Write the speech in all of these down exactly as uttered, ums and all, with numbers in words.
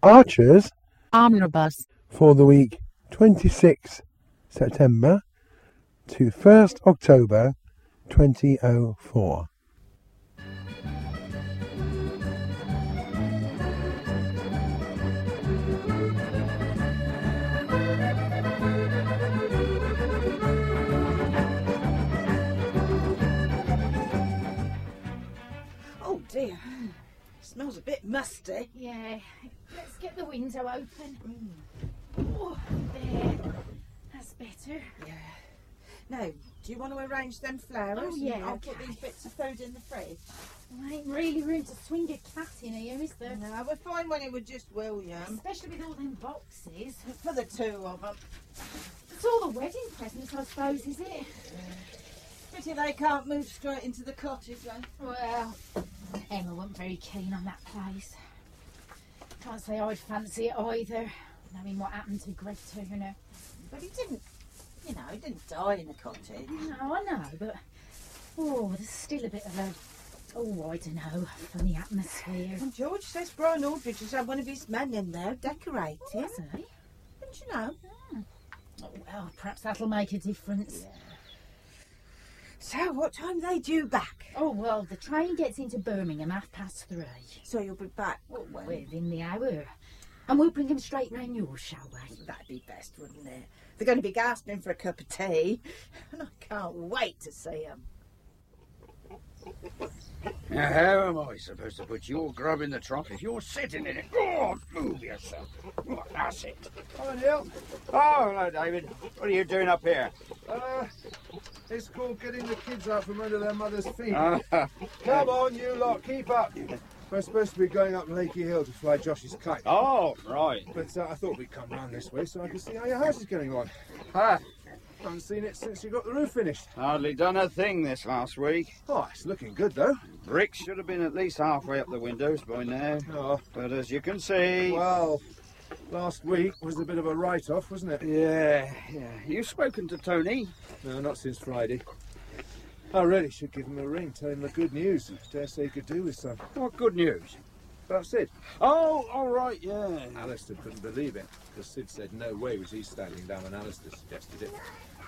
Archers Omnibus for the week twenty-sixth September to first October twenty oh four. Oh dear, smells a bit musty. Yeah, let's get the window open. Mm. Oh, there. That's better. Yeah. Now, do you want to arrange them flowers? Oh, yeah, I'll okay. put these bits of food in the fridge. There ain't really room to swing a cat in here, is there? No, we're fine when it was just William. Especially with all them boxes. For the two of them. It's all the wedding presents, I suppose, is it? Yeah. Pity they can't move straight into the cottage then. Well, Emma wasn't very keen on that place. Can't say I'd fancy it either, knowing what happened to Greg Turner. But he didn't, you know, he didn't die in the cottage. No, I know, but oh, there's still a bit of a, oh, I don't know, funny atmosphere. And George says Brian Aldridge has had one of his men in there decorating. Oh, has he? Didn't you know? Hmm. Oh, well, perhaps that'll make a difference. Yeah. So, what time are they due back? Oh, well, the train gets into Birmingham half past three. So you'll be back Oh, within the hour. And we'll bring them straight round yours, shall we? That'd be best, wouldn't it? They're going to be gasping for a cup of tea. And I can't wait to see them. Now, how am I supposed to put your grub in the trough if you're sitting in it? Go on, move yourself. Oh, that's it. Hello, Neil. Oh, hello, David. What are you doing up here? Uh, it's called getting the kids out from under their mother's feet. Uh, Come on, you lot, keep up. We're supposed to be going up Lakey Hill to fly Josh's kite. oh, right. But uh, I thought we'd come round this way so I could see how your house is getting on. Ah, Haven't seen it since you got the roof finished. hardly done a thing this last week. Oh, it's looking good, though. Bricks should have been at least halfway up the windows by now. Oh, But as you can see... well, last week was a bit of a write-off, wasn't it? Yeah, yeah. You've spoken to Tony? No, not since Friday. I really should give him a ring, tell him the good news. Dare say he could do with some. What good news? About Sid. Oh, all right, yeah. Alistair couldn't believe it, because Sid said no way was he standing down when Alistair suggested it.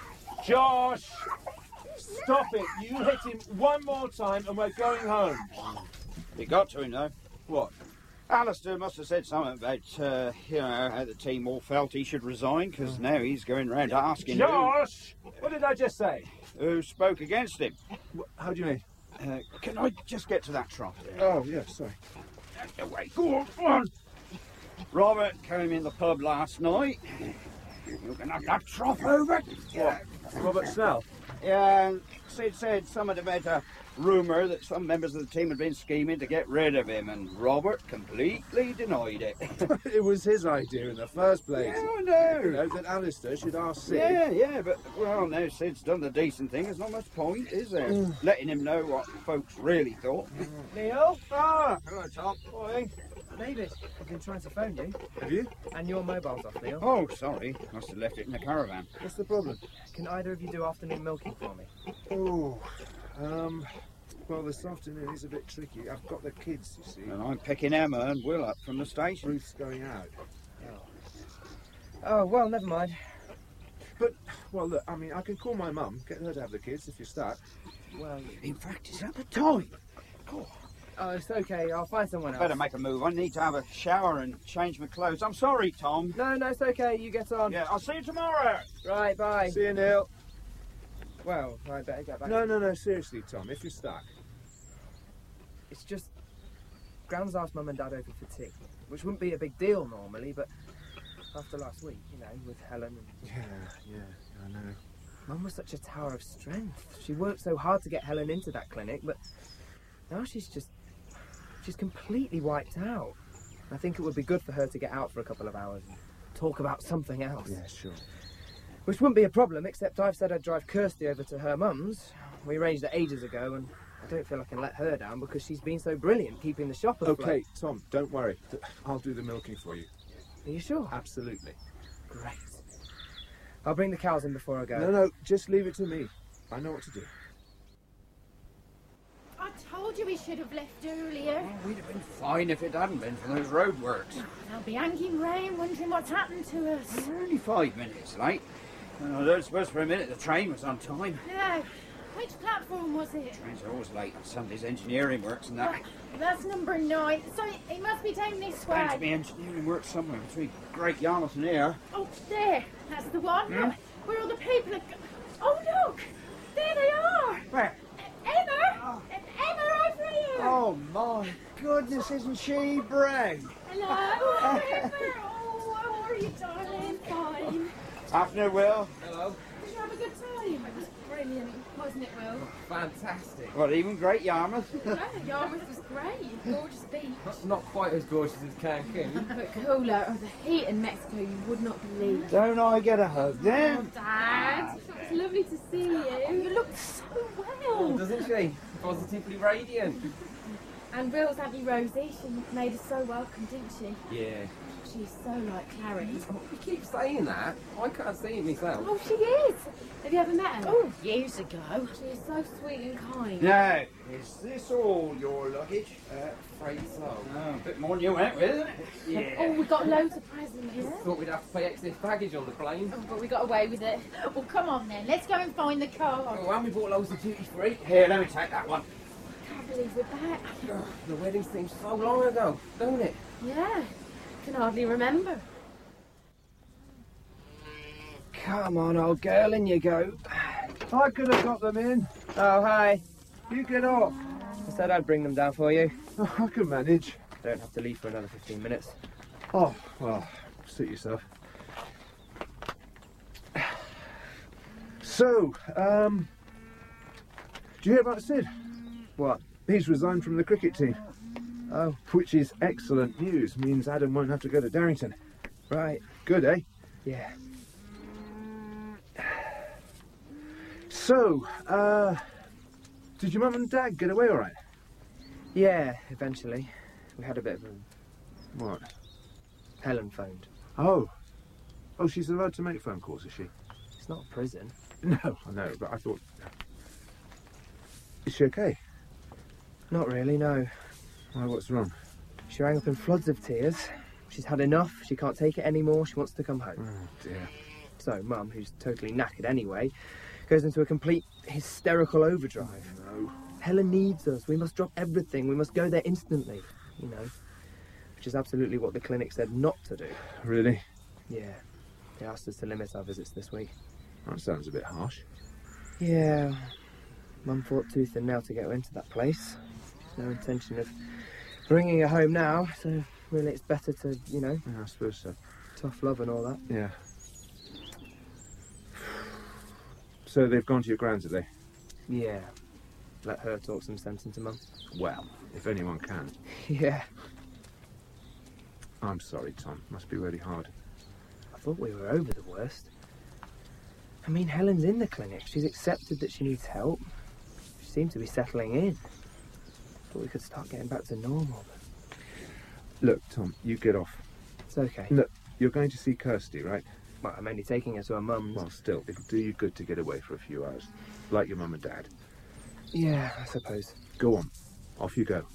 Josh! Stop it! You hit him one more time and we're going home. You got to him, though. What? Alistair must have said something about, uh, you know, how the team all felt he should resign, because now he's going round asking Josh! What did I just say? who, who spoke against him. Wh- How do you mean? Uh, can I just get to that trough there? Oh, yeah, sorry. Away, go on, go on. Robert came in the pub last night. You can have that trough over. What? Robert Snell? Yeah, and Sid said something about a rumour that some members of the team had been scheming to get rid of him, and Robert completely denied it. It was his idea in the first place. Yeah, I You know. know, that Alistair should ask Sid. Yeah, yeah, but, well, now Sid's done the decent thing. There's not much point, is there? Letting him know what folks really thought. Neil? Ah, hello, Tom. Boy. David, I've been trying to phone you, Have you? and your mobile's off, Neil. Oh, sorry. Must have left it in the caravan. What's the problem? Can either of you do afternoon milking for me? Oh, um, well, this afternoon is a bit tricky. I've got the kids, you see. And I'm picking Emma and Will up from the station. Ruth's going out. Oh, well, never mind. But, well, look, I mean, I can call my mum, get her to have the kids if you start. Well, In fact, it's up at time. oh, it's okay. I'll find someone else. Better make a move. I need to have a shower and change my clothes. I'm sorry, Tom. No, no, it's okay. You get on. Yeah, I'll see you tomorrow. Right, bye. See you, Neil. Well, I better get back. No, no, no, seriously, Tom, if you're stuck. It's just Grand's asked Mum and Dad over for tea, which wouldn't be a big deal normally, but after last week, you know, with Helen and... Yeah, yeah, I know. Mum was such a tower of strength. She worked so hard to get Helen into that clinic, but now she's just... she's completely wiped out. I think it would be good for her to get out for a couple of hours and talk about something else. Yeah, sure. Which wouldn't be a problem, except I've said I'd drive Kirsty over to her mum's. We arranged it ages ago, and I don't feel I can let her down because she's been so brilliant keeping the shop afloat. Okay, Tom, don't worry. I'll do the milking for you. Are you sure? Absolutely. Great. I'll bring the cows in before I go. No, no, just leave it to me. I know what to do. I told told you we should have left earlier. Oh, we'd have been fine if it hadn't been for those roadworks. They'll be hanging round wondering what's happened to us. We're only five minutes late. And I don't suppose for a minute the train was on time. No. Which platform was it? Trains are always late on Sunday's engineering works and that. Well, that's number nine. So it must be down this Bound to way. be engineering works somewhere between Great Yarmouth and here. Oh, there. That's the one. Hmm? Where all the people are... Go- oh, look. There they are. Where? Emma. Oh. Emma, over here. Oh my goodness, isn't she brave? Hello. Emma. Oh, how are you, darling? Fine. Afternoon, Will. Hello. Did you have a good time? It was brilliant, wasn't it, Will? Fantastic. Well, even Great Yarmouth. Yeah, Yarmouth was great. Gorgeous beach. Not quite as gorgeous as Cancun. But cooler. Oh, the heat in Mexico you would not believe. Don't I get a hug then? Dad, it's lovely to see you. You look so well. Doesn't she? Positively radiant. And Will's Auntie Rosie, she made us so welcome, didn't she? Yeah. She's so like Clarice. Oh, you keep saying that. I can't see it myself. Oh, she is. Have you ever met her? Oh, years ago. She is so sweet and kind. Now, is this all your luggage? Uh, afraid so. Oh, a bit more than you went with, isn't it? Yeah. Oh, we got loads of presents. Thought we'd have to pay excess baggage on the plane. Oh, but we got away with it. Well, come on then. Let's go and find the car. Oh, and we bought loads of duty free. Here, let me take that one. Can't believe we're back. Oh, the wedding seems so long ago, don't it? Yeah. Can hardly remember. Come on, old girl, in you go. I could have got them in. Oh, hi. You get off. I said I'd bring them down for you. Oh, I can manage. Don't have to leave for another fifteen minutes. Oh, well, suit yourself. So, um, do you hear about Sid? What? He's resigned from the cricket team, Oh, which is excellent news. Means Adam won't have to go to Darrington. right. Good, eh? Yeah. So, uh, did your mum and dad get away all right? Yeah, eventually. We had a bit of a... What? Helen phoned. Oh. Oh, she's allowed to make phone calls, is she? It's not a prison. No, I know, but I thought... Is she okay? Not really, no. Why, what's wrong? She rang up in floods of tears. She's had enough. She can't take it anymore. She wants to come home. Oh, dear. So, Mum, who's totally knackered anyway, goes into a complete hysterical overdrive. No. Helen needs us. We must drop everything. We must go there instantly. You know. Which is absolutely what the clinic said not to do. Really? Yeah. They asked us to limit our visits this week. That sounds a bit harsh. Yeah. Mum fought tooth and nail to get her into that place. No intention of bringing her home now, so really it's better to, you know, Yeah, I suppose so. tough love and all that. Yeah. So they've gone to your grounds, have they? Yeah. Let her talk some sense into Mum. Well, if anyone can. Yeah. I'm sorry, Tom. Must be really hard. I thought we were over the worst. I mean, Helen's in the clinic. She's accepted that she needs help. She seemed to be settling in. Thought we could start getting back to normal. Look, Tom, you get off. It's okay. Look, you're going to see Kirsty, right? Well, I'm only taking her to her mum's. Well, still, it'll do you good to get away for a few hours. Like your mum and dad. Yeah, I suppose. Go on. Off you go.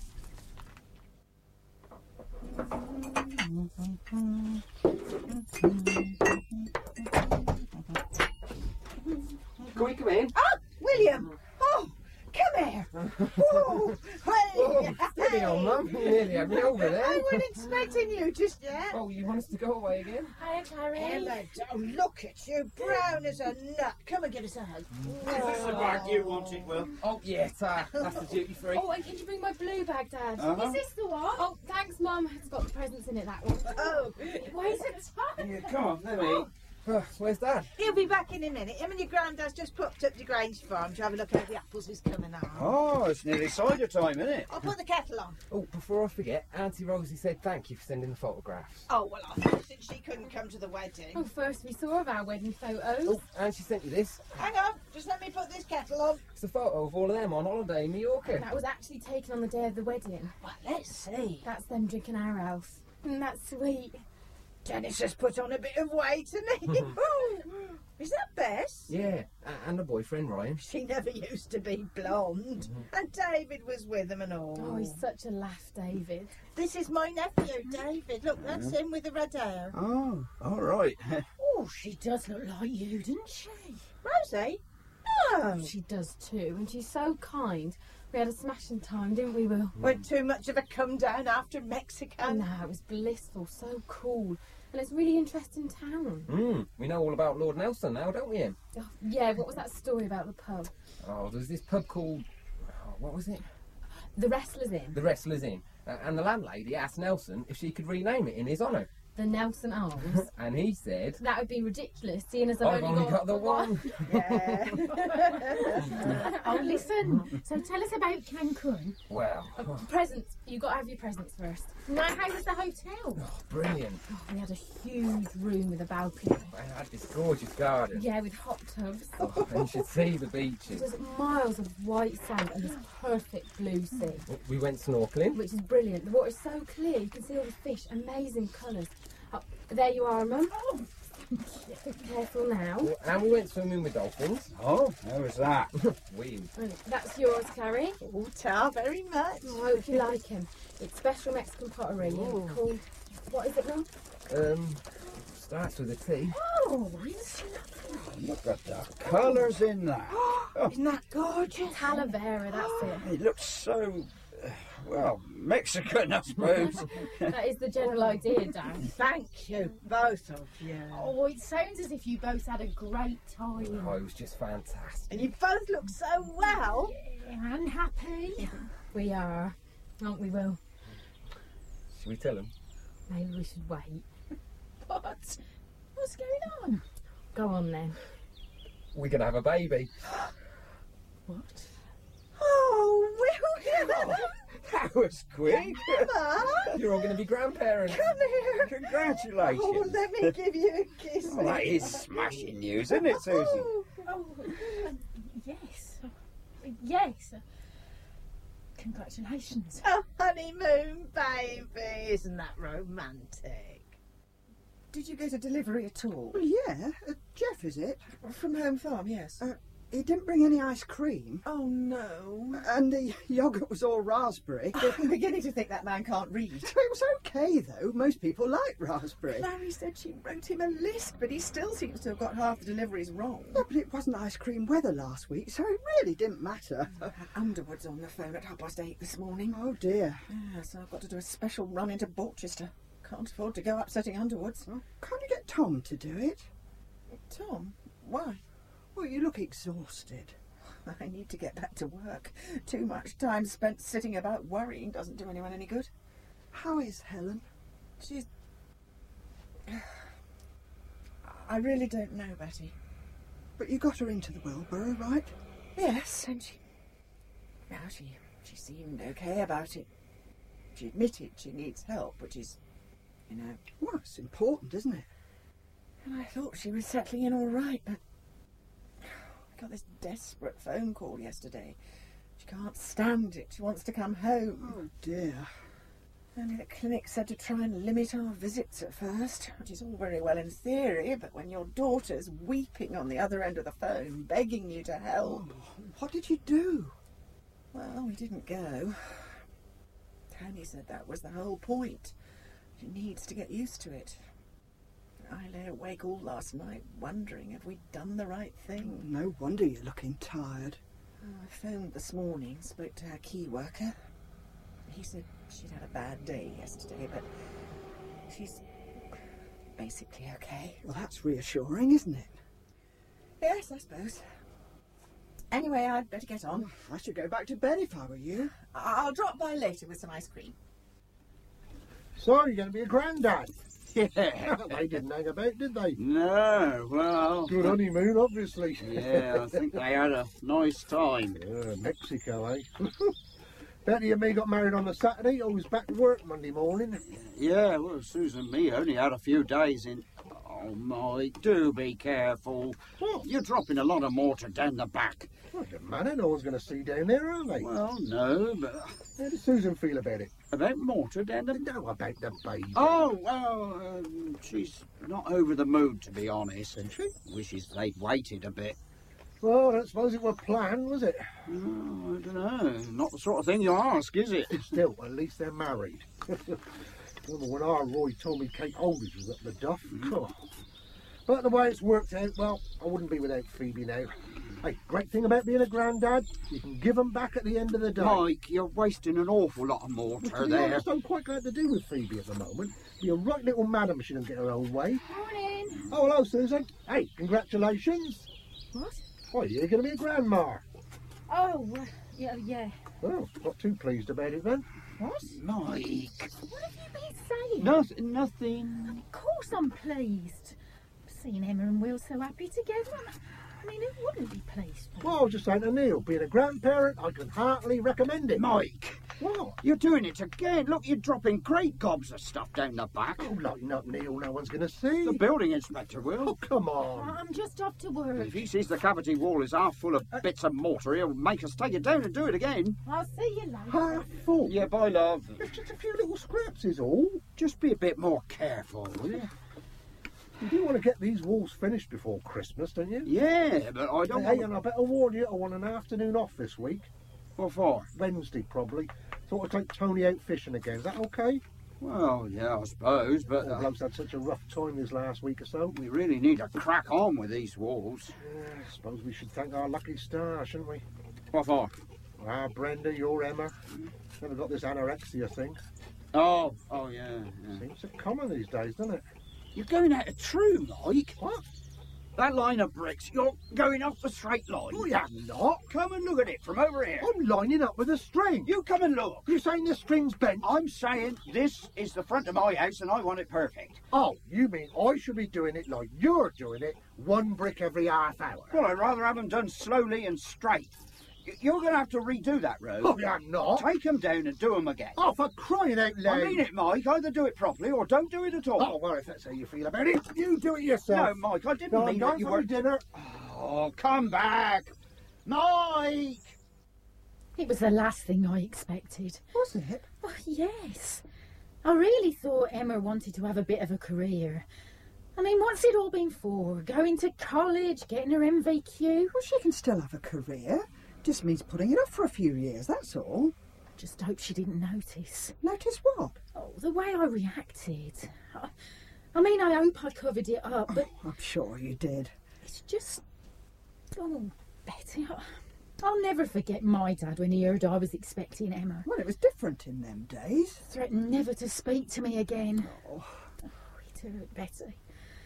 Can we come in? Oh, William! Oh, come here! Whoa! Oh, Hey! steady on, Mum. You nearly had me over there. I wasn't expecting you just yet. Oh, you want us to go away again? Hiya, Clary. Emma, oh, look at you, brown as a nut. Come and give us a hug. Is this the bag you wanted, Will? Oh, yes, uh, that's the duty free. Oh, and can you bring my blue bag, Dad? Uh-huh. Is this the one? Oh, thanks, Mum. It's got the presents in it, that one. Oh, Why is it tight? Yeah, come on, let me. Oh, where's Dad? he'll be back in a minute. Him and your granddad's just popped up to Grange Farm to have a look at the apples is coming on. Oh, it's nearly cider time, isn't it? I'll put the kettle on. Oh, before I forget, Auntie Rosie said thank you for sending the photographs. Oh, well, I thought since she couldn't come to the wedding. Oh, first we saw of our wedding photos. Oh, and she sent you this. Hang on, just let me put this kettle on. It's a photo of all of them on holiday in Mallorca. That was actually taken on the day of the wedding. Well, let's see. That's them drinking our house. Isn't that sweet? Dennis has put on a bit of weight, hasn't he? Ooh, Is that Bess? Yeah, a- and a boyfriend, Ryan. She never used to be blonde. And David was with them and all. Oh, he's such a laugh, David. This is my nephew, David. Look, that's him with the red hair. Oh, all right. Oh, she does look like you, doesn't she? Rosie? No. She does too, and she's so kind. We had a smashing time, didn't we, Will? Weren't too much of a come down after Mexico. Oh, no, it was blissful, so cool. And it's a really interesting town. Mm, we know all about Lord Nelson now, don't we, Em? Oh, yeah, what was that story about the pub? Oh, there's this pub called... Oh, what was it? The Wrestlers Inn. The Wrestlers Inn. Uh, and the landlady asked Nelson if she could rename it in his honour. The Nelson Arms. And he said... That would be ridiculous, seeing as I've, I've only got the one. Yeah. Oh, listen. So tell us about Cancun. Well, Uh, presents. You got to have your presents first. Now, how was the hotel? oh, brilliant. Oh, we had a huge room with a balcony. I had this gorgeous garden. Yeah, with hot tubs. Oh, and you should see the It beaches. was miles of white sand and this perfect blue sea, We went snorkelling. which is brilliant. The water's so clear, you can see all the fish, amazing colours. Oh, there you are, Mum. Oh, careful now. And we went swimming with dolphins. Oh, how was that? We. Oh, that's yours, Carrie. Oh, ta very much. Oh, I hope you like him. It's special Mexican pottery. Ooh. Called, what is it, Mum? Um, starts with a T. Oh, it's Look at the colours in that. Isn't that gorgeous? Talavera, that's it. It looks so, uh, well, Mexican, I suppose. That is the general idea, Dan. Thank you, both of you. Oh, it sounds as if you both had a great time. Oh, it was just fantastic. And you both look so well. And happy. We are, aren't we, Will? Should we tell him? Maybe we should wait. What? What's going on? Go on then. We're going to have a baby. What? Oh, William! That was quick. Emma, You're all going to be grandparents. come here. Congratulations. Oh, let me give you a kiss. Oh, that is smashing news, isn't it, Susan? Oh, Oh, um, yes. Yes. Congratulations. a honeymoon baby. Isn't that romantic? Did you get a delivery at all? Well, yeah. Uh, Jeff, is it? From Home Farm, yes. Uh, he didn't bring any ice cream. Oh, no. And the yoghurt was all raspberry. I'm beginning to think that man can't read. It was okay, though. Most people like raspberry. Larry said she wrote him a list, but he still seems to have got half the deliveries wrong. Yeah, but it wasn't ice cream weather last week, so it really didn't matter. Underwood's on the phone at half past eight this morning. Oh, dear. Yeah, so I've got to do a special run into Borchester. Can't afford to go upsetting Underwood's. Oh, can't you get Tom to do it? Tom, why? Well, you look exhausted. I need to get back to work. Too much time spent sitting about worrying doesn't do anyone any good. How is Helen? She's... I really don't know, Betty. But you got her into the Wilbur, right? Yes, and she... Well, she, she seemed okay about it. She admitted she needs help, which is, you know... Well, it's important, isn't it? And I thought she was settling in all right, but... I got this desperate phone call yesterday. She can't stand it. She wants to come home. Oh, dear. Only the clinic said to try and limit our visits at first, which is all very well in theory, but when your daughter's weeping on the other end of the phone, begging you to help... Oh, what did you do? Well, we didn't go. Tony said that was the whole point. She needs to get used to it. I lay awake all last night wondering if we'd done the right thing. No wonder you're looking tired. Oh, I phoned this morning, spoke to our key worker. He said she'd had a bad day yesterday, but she's basically okay. Well, that's reassuring, isn't it? Yes, I suppose. Anyway, I'd better get on. I should go back to bed if I were you. I'll drop by later with some ice cream. So, you're going to be a granddad? Yeah. They didn't hang about, did they? No, well... Good honeymoon, obviously. Yeah, I think they had a nice time. Yeah, Mexico, eh? Betty and me got married on a Saturday. I was back to work Monday morning. Yeah, well, Susan and me only had a few days in... Oh, Mike, do be careful. What? You're dropping a lot of mortar down the back. Well, it doesn't matter. No one's going to see down there, are they? Well, no, but... How does Susan feel about it? About mortar down the... No, about the baby. Oh, well, um, she's not over the mood, to be honest. Isn't she? Wishes they'd waited a bit. Well, I don't suppose it were planned, was it? Oh, I don't know. Not the sort of thing you ask, is it? Still, at least they're married. Remember when our Roy told me Kate Aldridge was up the duff? Mm. Oh. But the way it's worked out, well, I wouldn't be without Phoebe now. Hey, great thing about being a granddad, you can give them back at the end of the day. Mike, you're wasting an awful lot of mortar Well, to be there. honest, I'm quite glad to do with Phoebe at the moment. Be a right little madam if she don't get her own way. Morning. Oh, hello, Susan. Hey, congratulations. What? Oh, you're going to be a grandma. Oh, uh, yeah, yeah. Oh, not too pleased about it then. What? Mike. What have you been saying? Nothing, nothing. Of course I'm pleased. Seeing Emma and Will so happy together. I mean, who wouldn't be pleased? Well, I was just saying to Neil, being a grandparent, I can heartily recommend it. Mike. What? You're doing it again. Look, you're dropping great gobs of stuff down the back. Oh, lighten up, Neil. No one's going to see. The building inspector will. Oh, come on. I'm just off to work. If he sees the cavity wall is half full of bits of mortar, he'll make us take it down and do it again. I'll see you later. Half full. Yeah, bye, love. It's just a few little scraps is all. Just be a bit more careful, will you? You do want to get these walls finished before Christmas, don't you? Yeah, but I don't Hey, want... and I better warn you, I want an afternoon off this week. What for? Wednesday, probably. Thought I'd take Tony out fishing again. Is that okay? Well, yeah, I suppose, but The uh, bloke's had such a rough time this last week or so. we really need to crack on with these walls. Yeah, I suppose we should thank our lucky star, shouldn't we? What for? Ah, Brenda, you're Emma. Never got this anorexia thing. Oh, oh, yeah, yeah. Seems so common these days, doesn't it? You're going out of true, Mike. What? That line of bricks, you're going off the straight line. Oh, yeah, I'm not. Come and look at it from over here. I'm lining up with a string. You come and look. You're saying the string's bent? I'm saying this is the front of my house and I want it perfect. Oh, you mean I should be doing it like you're doing it, one brick every half hour? Well, I'd rather have them done slowly and straight. Y- You're going to have to redo that road. Oh, yeah, I'm not. Take them down and do them again. Oh, for crying out loud. I mean it, Mike. Either do it properly or don't do it at all. Oh, well, if that's how you feel about it, you do it yourself. No, Mike, I didn't No, I'm mean that going you for were... my dinner. Oh, come back. Mike! It was the last thing I expected. Was it? Oh, yes. I really thought Emma wanted to have a bit of a career. I mean, what's it all been for? Going to college, getting her M V Q? Well, she can still have a career. Just means putting it off for a few years, that's all. Just hope she didn't notice. Notice what? Oh, the way I reacted. I, I mean, I hope I covered it up, but I'm sure you did. it's just... Oh, Betty, I, I'll never forget my dad when he heard I was expecting Emma. Well, it was different in them days. Threatened never to speak to me again. Oh. Oh, it hurt, Betty.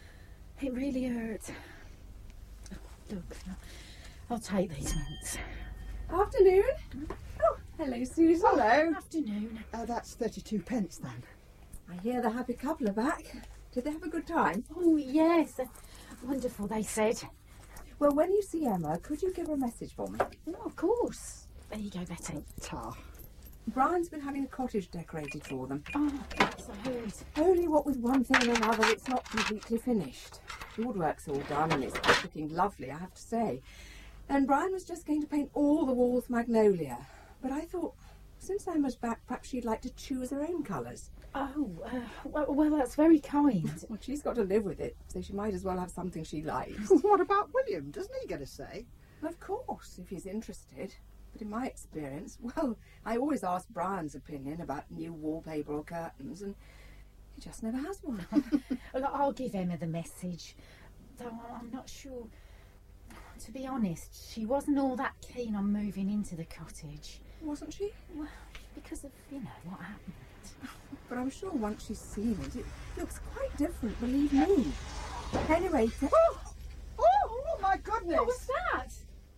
It really hurt. Oh, look, I'll take these mints. Afternoon. Oh, hello, Susan. Hello. Afternoon. Uh, that's thirty-two pence then. I hear the happy couple are back. Did they have a good time? Oh, yes. Wonderful, they said. Well, when you see Emma, could you give her a message for me? Oh, of course. There you go, Betty. Ta. Brian's been having a cottage decorated for them. Oh, yes, I heard. Only what with one thing and another, it's not completely finished. The woodwork's all done and it's looking lovely, I have to say. And Brian was just going to paint all the walls magnolia. But I thought, since Emma's back, perhaps she'd like to choose her own colours. Oh, uh, well, well, that's very kind. Well, she's got to live with it, so she might as well have something she likes. What about William? Doesn't he get a say? Of course, if he's interested. But in my experience, well, I always ask Brian's opinion about new wallpaper or curtains, and he just never has one. Well, I'll give Emma the message. Though I'm not sure... To be honest, she wasn't all that keen on moving into the cottage. Wasn't she? Well, because of, you know, what happened. But I'm sure once she's seen it, it looks quite different, believe me. Anyway... Oh! Oh, my goodness! What was that?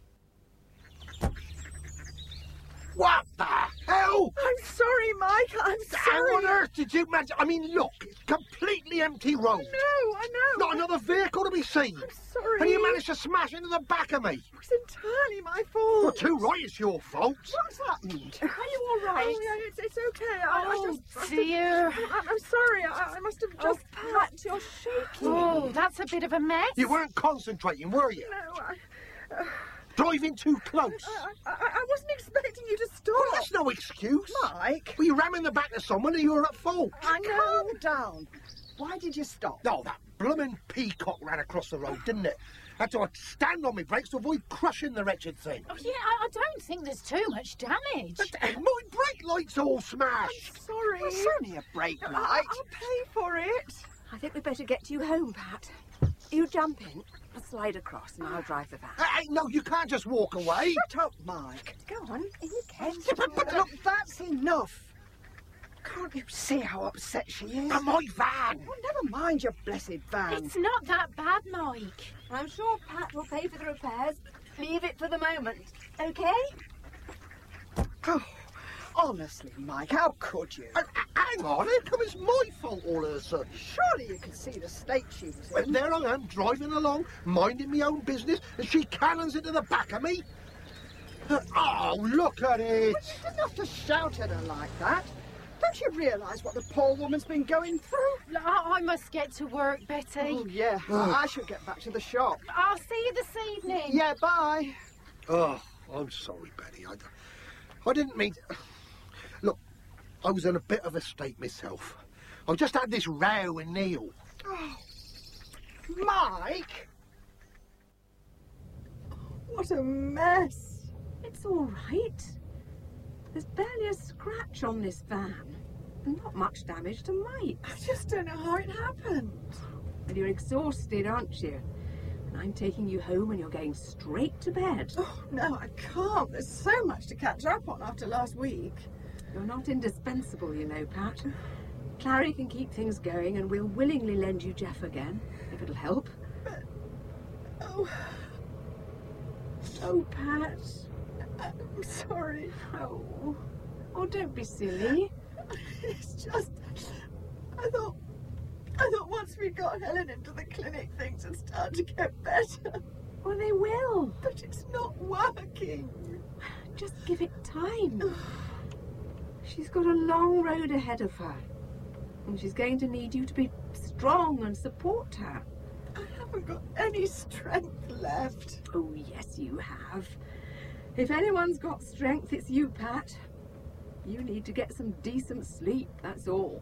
What the hell? I'm sorry, Mike. I'm How sorry. on earth did you manage? I mean, look, it's completely empty road. No, I know. Not another vehicle to be seen. I'm sorry. And you managed to smash into the back of me. It was entirely my fault. Well, too right, it's your fault. What's happened? Are you all right? Oh, yeah, it's, it's okay. I, I Oh, just, must dear. Have, I, I'm sorry. I, I must have Oh, just... Pat, you're shaking. Oh, that's a bit of a mess. You weren't concentrating, were you? No, I, Driving too close. I, I, I wasn't expecting you to stop. Well, that's no excuse. Mike. Well, you ram in the back of someone and you were at fault. I know. Calm down. Why did you stop? Oh, that bloomin' peacock ran across the road, didn't it? Had to stand on my brakes to avoid crushing the wretched thing. Oh, yeah, I, I don't think there's too much damage. But, uh, my brake light's all smashed. Sorry. It's only a brake light. I- I'll pay for it. I think we'd better get you home, Pat. You jump in, I'll slide across, and I'll drive the van. Hey, no, you can't just walk away. Shut up, Mike. Go on, in you get. But, but look, that's enough. Can't you see how upset she is? And my van. Well, never mind your blessed van. It's not that bad, Mike. I'm sure Pat will pay for the repairs. Leave it for the moment, okay? Oh, honestly, Mike, how could you? Uh, hang on, how come it's my fault all of a sudden? Surely you can see the state she was Well, in. there I am, driving along, minding my own business, and she cannons into the back of me. Uh, oh, look at it. But you didn't have to shout at her like that. Don't you realise what the poor woman's been going through? Look, I, I must get to work, Betty. Oh, yeah. I, I should get back to the shop. I'll see you this evening. Yeah, bye. Oh, I'm sorry, Betty. I, I didn't mean to... Look, I was in a bit of a state myself. I just had this row with Neil. Oh, Mike! What a mess. It's all right. There's barely a scratch on this van, and not much damage to Mike. I just don't know how it happened. And you're exhausted, aren't you? And I'm taking you home and you're going straight to bed. Oh, no, I can't. There's so much to catch up on after last week. You're not indispensable, you know, Pat. Clary can keep things going, and we'll willingly lend you Jeff again, if it'll help. But, oh... Oh, Pat. I'm sorry. Oh. Oh, don't be silly. It's just... I thought... I thought once we got Helen into the clinic, things would start to get better. Well, they will. But it's not working. Just give it time. She's got a long road ahead of her. And she's going to need you to be strong and support her. I haven't got any strength left. Oh, yes, you have. If anyone's got strength, it's you, Pat. You need to get some decent sleep, that's all.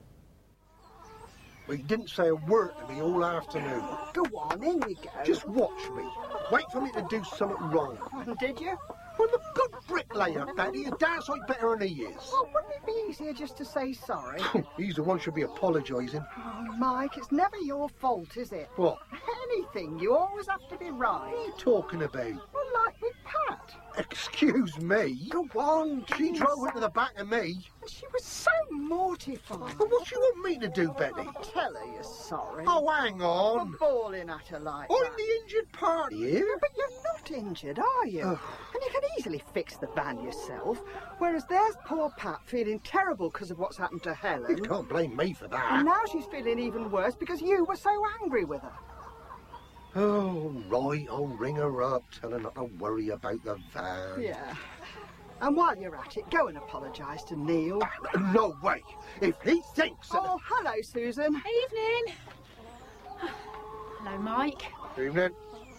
Well, he didn't say a word to me all afternoon. Go on, in you go. Just watch me. Wait for me to do something wrong. Did you? I'm a good bricklayer, Betty. A damn sight better than he is. Well, wouldn't it be easier just to say sorry? He's the one should be apologising. Oh, Mike, it's never your fault, is it? What? Anything, you always have to be right. What are you talking about? Well, like with Pat. Excuse me? Go on, She please. drove into the back of me. And she was so mortified. But what do you want me to do, Betty? Tell her you're sorry. Oh, hang on. For bawling at her like I'm that. the injured party here. But you're not injured, are you? Oh. And you can easily fix the van yourself. Whereas there's poor Pat feeling terrible because of what's happened to You Helen. can't blame me for And that. now she's feeling even worse because you were so angry with her. Oh, right, I'll ring her up, tell her not to worry about the van. Yeah. And while you're at it, go and apologise to Neil. No way. If he thinks that... Oh, hello, Susan. Evening. Hello, Mike. Evening.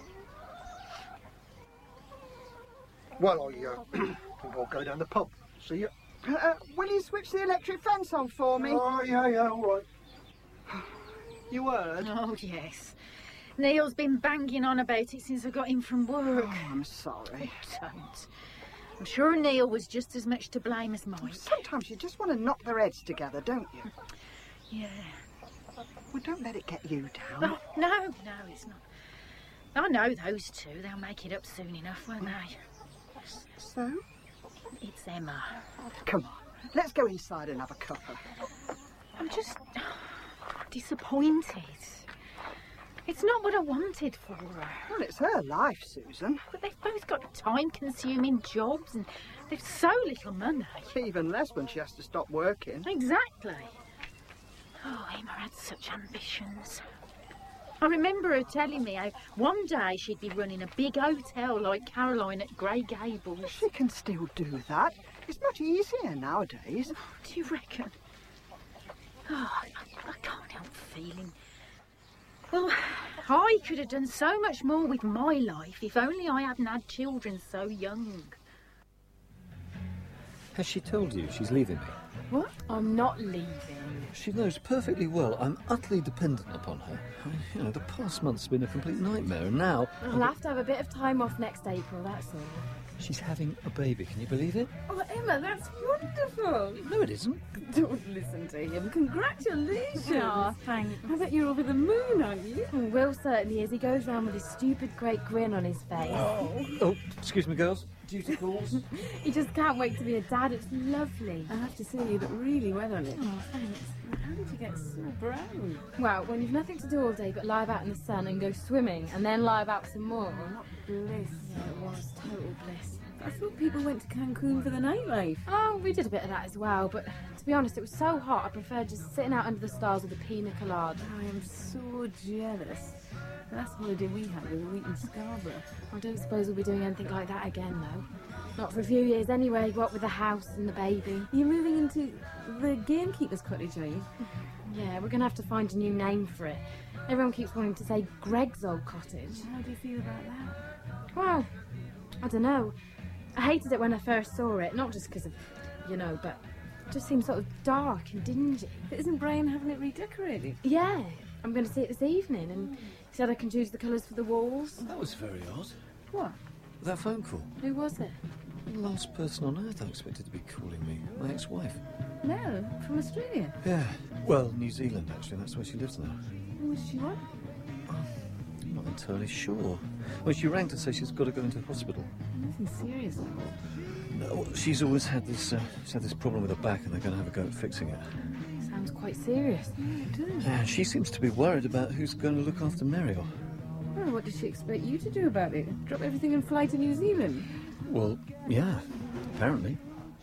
Well, I uh, think I'll go down the pub. See you. Uh, will you switch the electric fence on for me? Oh, yeah, yeah, all right. You heard? Oh, yes. Neil's been banging on about it since I got in from work. Oh, I'm sorry. Don't. I'm sure Neil was just as much to blame as Mike. Sometimes you just want to knock their heads together, don't you? Yeah. Well, don't let it get you down. Oh, no, no, it's not. I know those two. They'll make it up soon enough, won't they? So? It's Emma. Come on, let's go inside and have a cuppa. I'm just disappointed. It's not what I wanted for her. Well, it's her life, Susan. But they've both got time-consuming jobs and they've so little money. Even less when she has to stop working. Exactly. Oh, Emma had such ambitions. I remember her telling me how one day she'd be running a big hotel like Caroline at Grey Gables. She can still do that. It's much easier nowadays. Do you reckon? Oh, I, I can't help feeling... Well, I could have done so much more with my life if only I hadn't had children so young. Has she told you she's leaving me? What? I'm not leaving. She knows perfectly well I'm utterly dependent upon her. I mean, you know, the past month's been a complete nightmare, and now... I'll have to have a bit of time off next April, that's all. She's having a baby, can you believe it? Oh, Emma, that's wonderful. No, it isn't. Don't listen to him. Congratulations. Aw, thanks. I bet you're over the moon, aren't you? Oh, Will certainly is. He goes round with his stupid great grin on his face. Oh, oh excuse me, girls. Duty calls. He just can't wait to be a dad. It's lovely. I have to say you look really well on it. Oh, thanks. How did you get so brown? Well, when you've nothing to do all day but lie about in the sun and go swimming and then lie about some more. What bliss. Yeah, it was total bliss. I thought people went to Cancun for the nightlife. Oh, we did a bit of that as well, but to be honest, it was so hot I preferred just sitting out under the stars with a pina colada. I am so jealous. Last holiday we had was a week in Scarborough. I don't suppose we'll be doing anything like that again, though. Not for a few years anyway, what with the house and the baby. You're moving into the gamekeeper's cottage, are you? Yeah, we're going to have to find a new name for it. Everyone keeps wanting to say Greg's old cottage. How do you feel about that? Well, I don't know. I hated it when I first saw it, not just because of, you know, but it just seemed sort of dark and dingy. But isn't Brian having it redecorated? Yeah, I'm going to see it this evening, and he said I can choose the colours for the walls. That was very odd. What? That phone call. Who was it? The last person on earth I expected to be calling me. My ex-wife. Mel, from Australia? Yeah. Well, New Zealand, actually. That's where she lives now. Was she what? I'm not entirely sure. Well, she rang to say she's got to go into hospital. Nothing serious, I hope. No, she's always had this, uh, she's had this problem with her back, and they're going to have a go at fixing it. Sounds quite serious. Yeah, it does. Yeah, she seems to be worried about who's going to look after Muriel. Well, what does she expect you to do about it? Drop everything and fly to New Zealand? Well, yeah, apparently.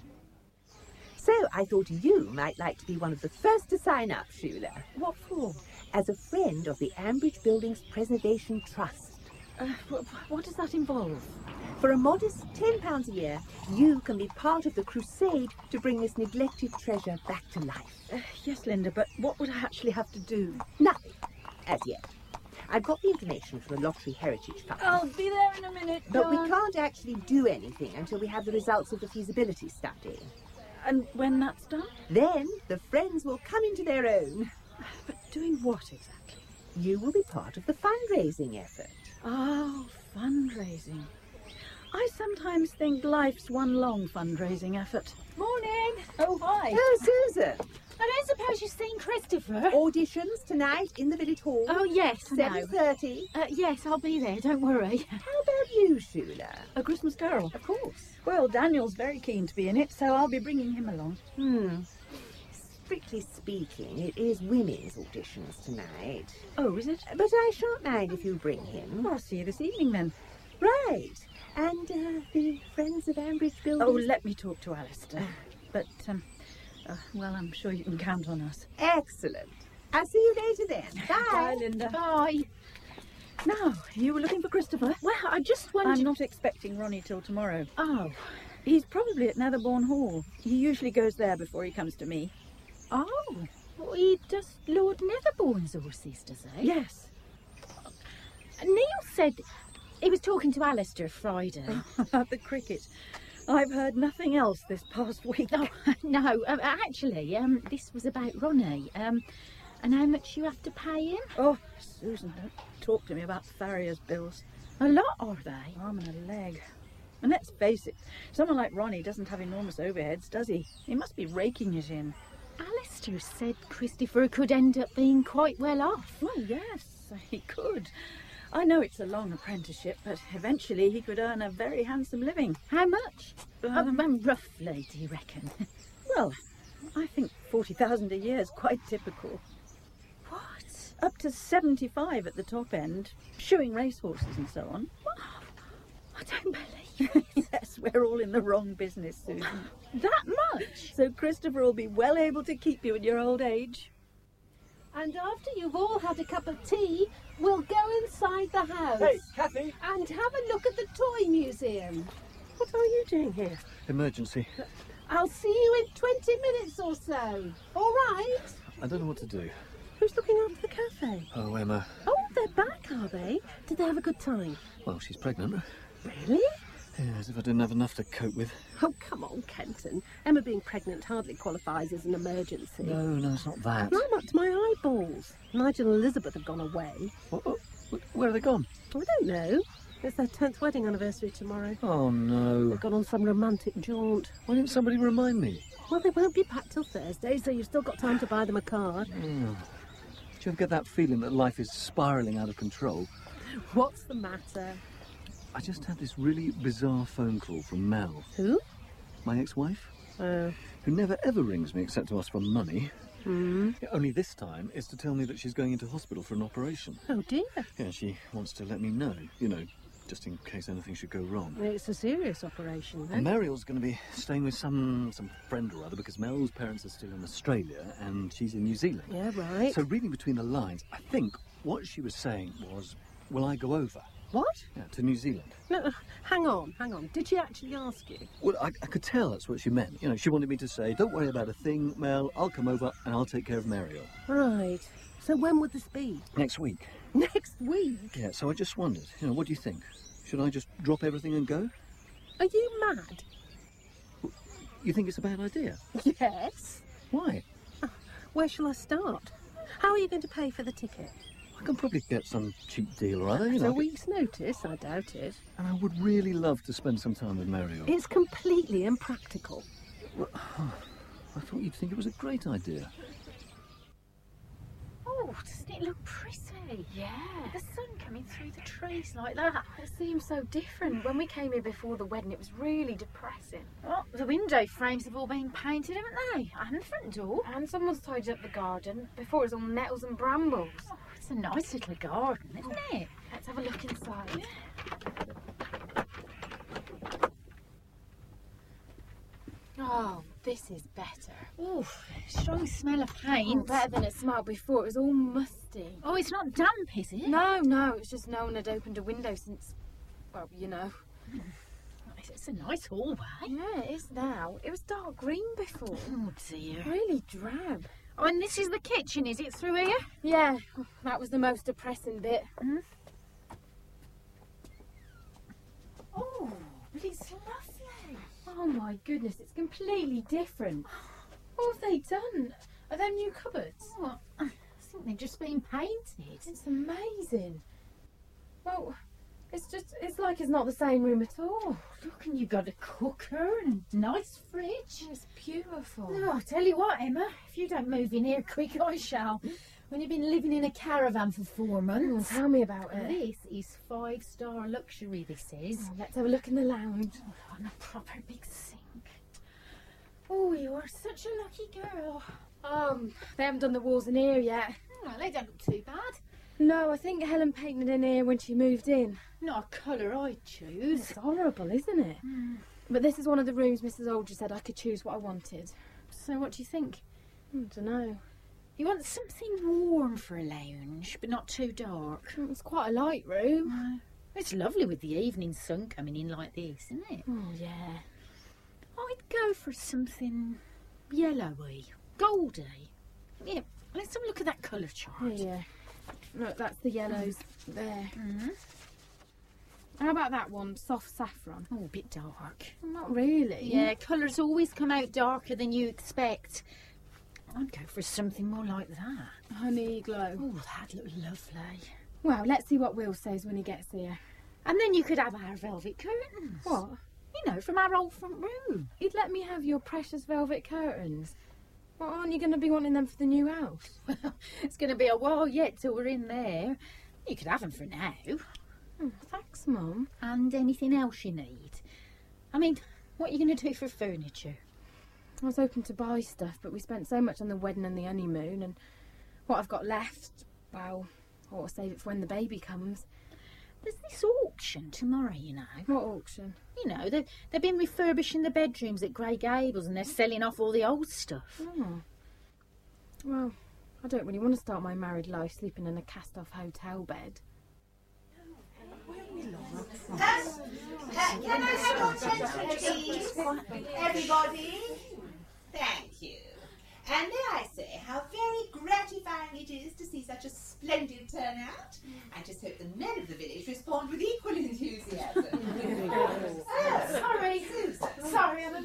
So I thought you might like to be one of the first to sign up, Sheila. What for? As a friend of the Ambridge Buildings Preservation Trust. Uh, wh what does that involve? For a modest ten pounds a year, you can be part of the crusade to bring this neglected treasure back to life. Uh, yes, Linda, but what would I actually have to do? Nothing, as yet. I've got the information from the Lottery Heritage Fund. I'll be there in a minute, But John. we can't actually do anything until we have the results of the feasibility study. And when that's done? Then the friends will come into their own. But doing what exactly? You will be part of the fundraising effort. Oh, fundraising. I sometimes think life's one long fundraising effort. Morning. Oh, hi. Oh, Susan. I don't suppose you've seen Christopher? Auditions tonight in the village hall. Oh, yes, I know. seven thirty. Uh, yes, I'll be there, don't worry. How about you, Sheila? A Christmas Carol? Of course. Well, Daniel's very keen to be in it, so I'll be bringing him along. Hmm. Strictly speaking, it is women's auditions tonight. Oh, is it? But I shan't mind if you bring him. Well, I'll see you this evening then. Right. And uh, the Friends of Ambridge Buildings? Oh, let me talk to Alistair. But, um, uh, well, I'm sure you can count on us. Excellent. I'll see you later then. Bye. Bye, Linda. Bye. Now, you were looking for Christopher? Well, I just wondered... I'm not expecting Ronnie till tomorrow. Oh. He's probably at Netherbourne Hall. He usually goes there before he comes to me. Oh. Well, he does Lord Netherbourne's horses, does he? Yes. Neil said he was talking to Alistair Friday. About the cricket. I've heard nothing else this past week. Oh, no, uh, actually, um, this was about Ronnie. Um, and how much you have to pay him? Oh, Susan, don't talk to me about farrier's bills. A lot, are they? Arm and a leg. And let's face it, someone like Ronnie doesn't have enormous overheads, does he? He must be raking it in. Alistair said Christopher could end up being quite well off. Well, yes, he could. I know it's a long apprenticeship, but eventually he could earn a very handsome living. How much? Um, um, roughly, do you reckon? Well, I think forty thousand a year is quite typical. What? Up to seventy-five at the top end, shoeing racehorses and so on. Oh, I don't believe it. Yes, we're all in the wrong business, Susan. That much? So Christopher will be well able to keep you in your old age. And after you've all had a cup of tea, we'll go inside the house. Hey, Kathy! And have a look at the toy museum. What are you doing here? Emergency. I'll see you in twenty minutes or so. All right? I don't know what to do. Who's looking after the cafe? Oh, Emma. Oh, they're back, are they? Did they have a good time? Well, she's pregnant. Really? Yeah, as if I didn't have enough to cope with. Oh, come on, Kenton. Emma being pregnant hardly qualifies as an emergency. No, no, it's not that. I'm up to my eyeballs. Nigel and Elizabeth have gone away. What, what, where are they gone? I don't know. It's their tenth wedding anniversary tomorrow. Oh, no. They've gone on some romantic jaunt. Why didn't somebody remind me? Well, they won't be back till Thursday, so you've still got time to buy them a card. Oh. Do you ever get that feeling that life is spiralling out of control? What's the matter? I just had this really bizarre phone call from Mel. Who? My ex-wife. Oh. Who never ever rings me except to ask for money. Hmm. Yeah, only this time is to tell me that she's going into hospital for an operation. Oh, dear. Yeah, she wants to let me know, you know, just in case anything should go wrong. It's a serious operation, then. And Mariel's going to be staying with some some friend or other because Mel's parents are still in Australia and she's in New Zealand. Yeah, right. So reading between the lines, I think what she was saying was, will I go over? What? Yeah, to New Zealand. No, hang on, hang on. Did she actually ask you? Well, I, I could tell that's what she meant. You know, she wanted me to say, don't worry about a thing, Mel, I'll come over and I'll take care of Mariel. Right. So when would this be? Next week. Next week? Yeah, so I just wondered, you know, what do you think? Should I just drop everything and go? Are you mad? You think it's a bad idea? Yes. Why? Where shall I start? How are you going to pay for the ticket? I can probably get some cheap deal or other, you At know. a week's notice, I doubt it. And I would really love to spend some time with Mariel. It's completely impractical. Well, I thought you'd think it was a great idea. Oh, doesn't it look pretty? Yeah. The sun coming through the trees like that. It seems so different. When we came here before the wedding, it was really depressing. Oh, the window frames have all been painted, haven't they? And the front door. And someone's tidied up the garden. Before it was all nettles and brambles. Oh, it's a nice little garden, isn't it? Let's have a look inside. Oh, this is better. Oh, strong smell of paint. Oh, better than it smelled before. It was all musty. Oh, it's not damp, is it? No, no. It's just no one had opened a window since, well, you know. It's a nice hallway. Yeah, it is now. It was dark green before. Oh, dear. Really drab. Oh, and this is the kitchen, is it, through here? Yeah, that was the most depressing bit. Mm. Oh, but it's lovely. Oh my goodness, it's completely different. What have they done? Are they new cupboards? Oh, I think they've just been painted. It's amazing. Well, it's just, it's like it's not the same room at all. Look, and you've got a cooker and a nice fridge. It's beautiful. No, I'll tell you what, Emma, if you don't move in here quick, I shall. When you've been living in a caravan for four months. Oh, tell me about it. This is five-star luxury, this is. Oh, let's have a look in the lounge. Oh, and a proper big sink. Oh, you are such a lucky girl. Um, they haven't done the walls in here yet. Oh, they don't look too bad. No, I think Helen painted in here when she moved in. Not a colour I'd choose. It's horrible, isn't it? Mm. But this is one of the rooms Missus Olger said I could choose what I wanted. So what do you think? I don't know. You want something warm for a lounge, but not too dark. It's quite a light room. No. It's lovely with the evening sun coming in like this, isn't it? Oh, yeah. I'd go for something yellowy, goldy. Yeah, let's have a look at that colour chart. Yeah. Look, that's the yellows mm. there. Mm. How about that one, soft saffron? Oh, a bit dark. Not really. Yeah, colours always come out darker than you expect. I'd go for something more like that. Honey glow. Oh, that'd look lovely. Well, let's see what Will says when he gets here. And then you could have our velvet curtains. What? You know, from our old front room. He'd let me have your precious velvet curtains. Well, aren't you going to be wanting them for the new house? Well, it's going to be a while yet till we're in there. You could have them for now. Oh, thanks, Mum. And anything else you need. I mean, what are you going to do for furniture? I was hoping to buy stuff, but we spent so much on the wedding and the honeymoon, and what I've got left, well, I ought to save it for when the baby comes. There's this auction tomorrow, you know. What auction? You know, they've, they've been refurbishing the bedrooms at Grey Gables and they're selling off all the old stuff. Oh. Well, I don't really want to start my married life sleeping in a cast-off hotel bed. Um, uh, can I have more attention, please? Everybody? Thank you. And may I say how very gratifying it is to see such a splendid turnout. I just hope the men of the village respond with equal enthusiasm. So,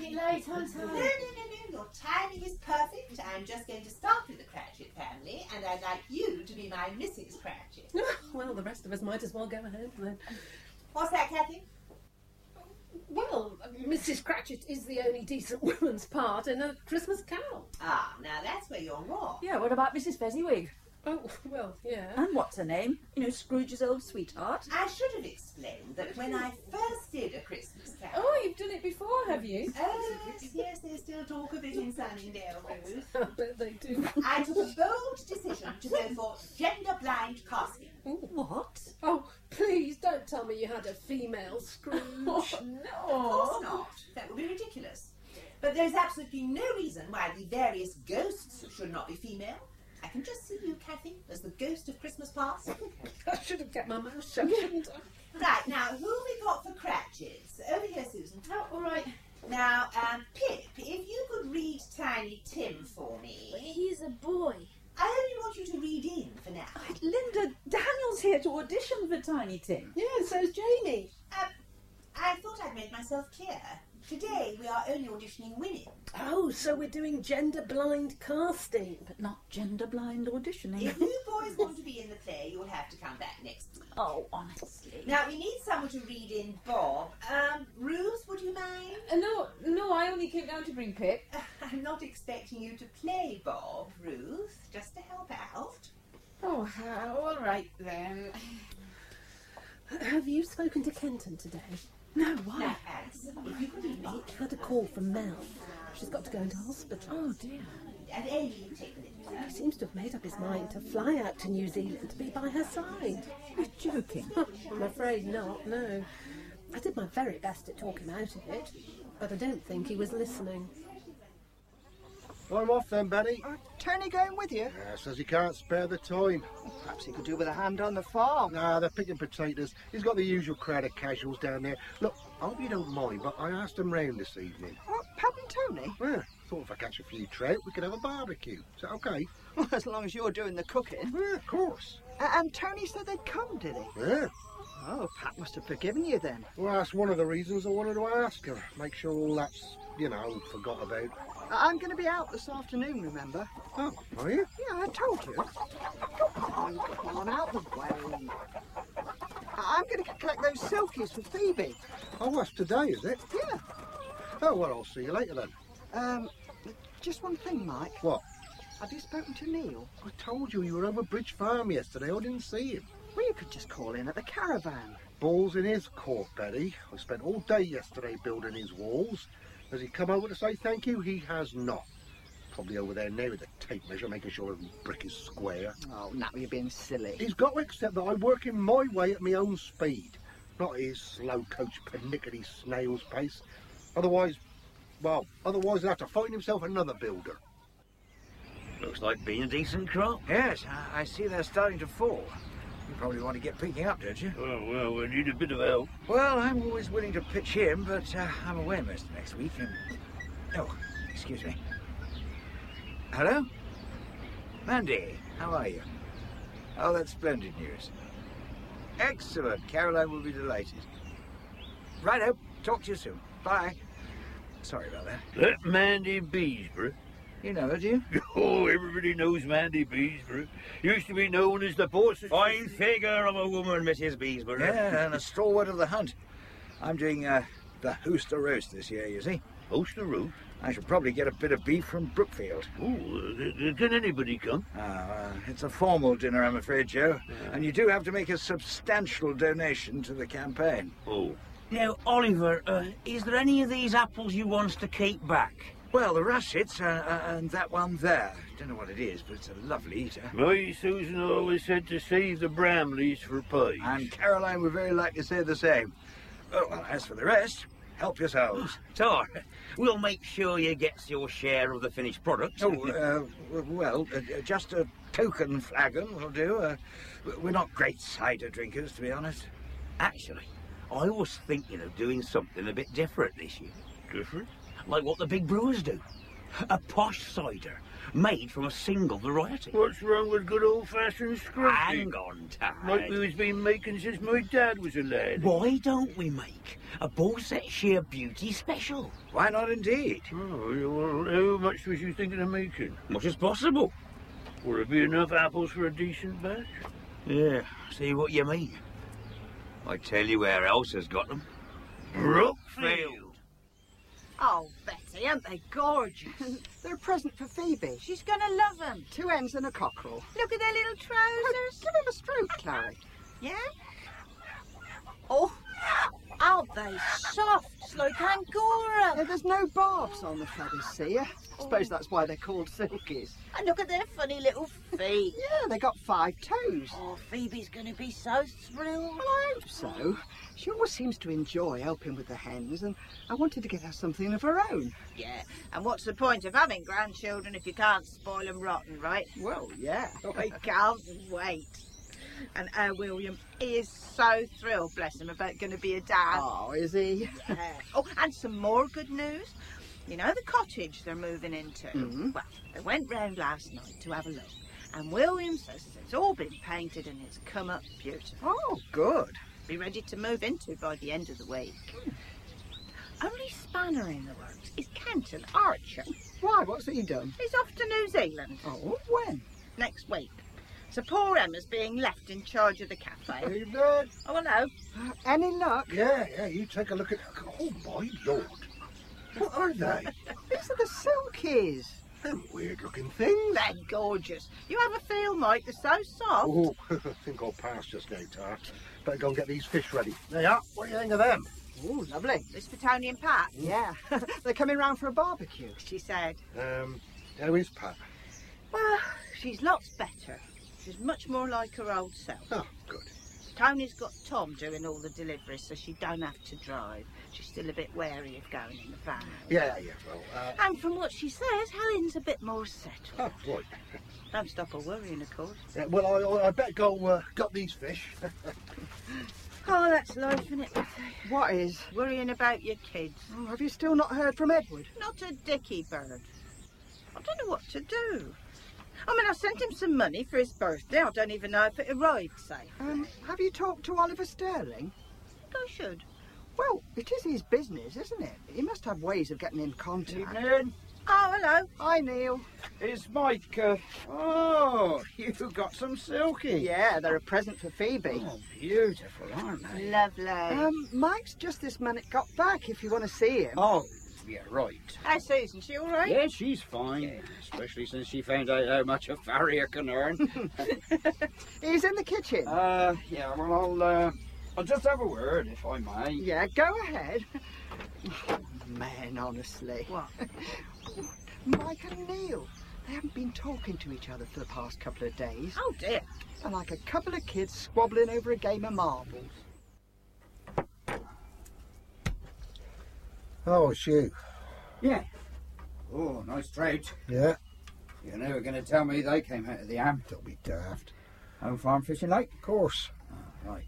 bit late, aren't I? No, no, no, no. Your timing is perfect. I'm just going to start with the Cratchit family, and I'd like you to be my Missus Cratchit. Well, the rest of us might as well go ahead then. What's that, Kathy? Well, Missus Cratchit is the only decent woman's part in A Christmas Carol. Ah, now that's where you're wrong. Yeah, what about Missus Fezziwig? Oh, well, yeah. And what's her name? You know, Scrooge's old sweetheart. I should have explained that when I first did A Christmas Carol... Oh, you've done it before, have you? Oh, yes, yes, they still talk of it in Sunningdale, Ruth. I bet they do. I took a bold decision to go for gender-blind casting. What? Oh, please don't tell me you had a female Scrooge. Oh, no. Of course not. That would be ridiculous. But there's absolutely no reason why the various ghosts should not be female. I can just see you, Kathy, as the ghost of Christmas past. I should have kept my mouth shut, shouldn't I? Right, now, who have we got for Cratchits? Over here, Susan. Oh, all right. Now, um, Pip, if you could read Tiny Tim for me. He's a boy. I only want you to read in for now. Linda, Daniel's here to audition for Tiny Tim. Yeah, so's Jamie. Um, I thought I'd made myself clear. Today we are only auditioning women. Oh, so we're doing gender-blind casting. But not gender-blind auditioning. If you boys want to be in the play, you'll have to come back next week. Oh, honestly. Now, we need someone to read in Bob. Um, Ruth, would you mind? Uh, no, no, I only came down to bring Pip. I'm not expecting you to play Bob, Ruth, just to help out. Oh, all right then. Have you spoken to Kenton today? No, why? Now, Alice, if you could leave me. I had a call from Mel. She's got to go into hospital. Oh, dear. And Amy, you take the lead. He seems to have made up his mind to fly out to New Zealand to be by her side. You're joking. I'm afraid not, no. I did my very best to talk him out of it, but I don't think he was listening. I'm off then, Betty. Uh, Tony going with you? Yeah, says he can't spare the time. Perhaps he could do with a hand on the farm. Nah, they're picking potatoes. He's got the usual crowd of casuals down there. Look, I hope you don't mind, but I asked him round this evening. What, Pat and Tony? Yeah, thought if I catch a few trout, we could have a barbecue. Is that okay? Well, as long as you're doing the cooking. Yeah, of course. Uh, and Tony said they'd come, did he? Yeah. Oh, Pat must have forgiven you then. Well, that's one of the reasons I wanted to ask her. Make sure all that's, you know, forgot about. Uh, I'm going to be out this afternoon, remember? Oh, are you? Yeah, I told you. Come on, come on, out the way. I'm going to collect those silkies for Phoebe. Oh, that's today, is it? Yeah. Oh, well, I'll see you later then. Um, just one thing, Mike. What? Have you spoken to Neil? I told you you were over Bridge Farm yesterday. I didn't see him. Well, you could just call in at the caravan. Ball's in his court, Betty. I spent all day yesterday building his walls. Has he come over to say thank you? He has not. Probably over there now with the tape measure, making sure every brick is square. Oh, now you're being silly. He's got to accept that I work in my way at my own speed, not his slow coach pernickety snail's pace. Otherwise, well, otherwise he'll have to find himself another builder. Looks like being a decent crop. Yes, I, I see they're starting to fall. You probably want to get picking up, don't you? Oh, well, we need a bit of help. Well, I'm always willing to pitch in, but uh, I'm away most of next week and... Oh, excuse me. Hello? Mandy, how are you? Oh, that's splendid news. Excellent. Caroline will be delighted. Righto. Talk to you soon. Bye. Sorry about that. That Mandy Beesborough. You know her, do you? Oh, everybody knows Mandy Beesborough. Used to be known as the boss. Fine figure of a woman, Missus Beesborough. Yeah, and a stalwart of the hunt. I'm doing uh, the Hooster roast this year, you see. Hooster roast? I should probably get a bit of beef from Brookfield. Oh, uh, can anybody come? Oh, uh, it's a formal dinner, I'm afraid, Joe. Uh, and you do have to make a substantial donation to the campaign. Oh. Now, Oliver, uh, is there any of these apples you want to keep back? Well, the russets uh, uh, and that one there. Don't know what it is, but it's a lovely eater. My Susan always said to save the Bramleys for pies. And Caroline would very like to say the same. Oh, well, as for the rest, help yourselves. Tar, we'll make sure you get your share of the finished product. Oh, uh, well, uh, just a token flagon will do. Uh, we're not great cider drinkers, to be honest. Actually, I was thinking of doing something a bit different this year. Different? Like what the big brewers do. A posh cider, made from a single variety. What's wrong with good old-fashioned scrumpy? Hang on, Tad. Like we was been making since my dad was a lad. Why don't we make a Borsetshire Beauty Special? Why not indeed? Oh, well, how much was you thinking of making? Much as possible. Will there be enough apples for a decent batch? Yeah, see what you mean. I tell you where else has got them. Brookfield. Oh, Betty, aren't they gorgeous? They're a present for Phoebe. She's going to love them. Two hens and a cockerel. Look at their little trousers. Give him a stroke, Clary. Yeah? Oh, aren't they soft? It's like Angora. Yeah, there's no barbs on the feathers, see ya? I suppose that's why they're called silkies. And look at their funny little feet. Yeah, they got five toes. Oh, Phoebe's going to be so thrilled. Well, I hope so. She always seems to enjoy helping with the hens, and I wanted to get her something of her own. Yeah, and what's the point of having grandchildren if you can't spoil them rotten, right? Well, yeah. I can't wait. And uh, William, he is so thrilled, bless him, about going to be a dad. Oh, is he? Yeah. Oh, and some more good news. You know the cottage they're moving into? Mm-hmm. Well, they went round last night to have a look. And William says it's all been painted and it's come up beautiful. Oh, good. Be ready to move into by the end of the week. Mm. Only spanner in the works is Kenton Archer. Why? What's he done? He's off to New Zealand. Oh, when? Next week. So poor Emma's being left in charge of the cafe. Evening. Oh, hello. Uh, any luck? Yeah, yeah, you take a look at... Oh, my Lord. What are they? These are the silkies. Them weird-looking things. They're gorgeous. You have a feel, Mike. They're so soft. Oh, I think I'll pass just now, Tart. Better go and get these fish ready. There you are. What do you think of them? Oh, lovely. This for Tony and Pat? Yeah. They're coming round for a barbecue. She said. Um, how is Pat? Well, she's lots better. She's much more like her old self. Oh, good. Tony's got Tom doing all the deliveries, so she don't have to drive. She's still a bit wary of going in the van. Yeah, yeah, well, uh... And from what she says, Helen's a bit more settled. Oh, right. Don't stop her worrying, of course. Yeah, well, I, I, I better go uh, gut these fish. Oh, that's life, isn't it, Betty? What is? Worrying about your kids. Oh, have you still not heard from Edward? Not a dicky bird. I don't know what to do. I mean, I sent him some money for his birthday. I don't even know if it arrived safe. Um, have you talked to Oliver Sterling? I think I should. Well, it is his business, isn't it? He must have ways of getting in contact. Evening. Oh, hello. Hi, Neil. Is Mike... Uh... Oh, you got some silky. Yeah, they're a present for Phoebe. Oh, beautiful, aren't they? Lovely. Um, Mike's just this minute got back, if you want to see him. Oh, yeah, right. How's Susan? She all right? Yeah, she's fine. Yeah. Especially since she found out how much a farrier can earn. He's in the kitchen. Uh, yeah, well, I'll, uh, I'll just have a word, if I may. Yeah, go ahead. Oh, man, honestly. What? Mike and Neil, they haven't been talking to each other for the past couple of days. Oh, dear. They're like a couple of kids squabbling over a game of marbles. Oh, it's you. Yeah. Oh, nice trout. Yeah. You know, you're going to tell me they came out of the Am. Don't be daft. Home Farm Fishing Lake? Of course. Oh, right.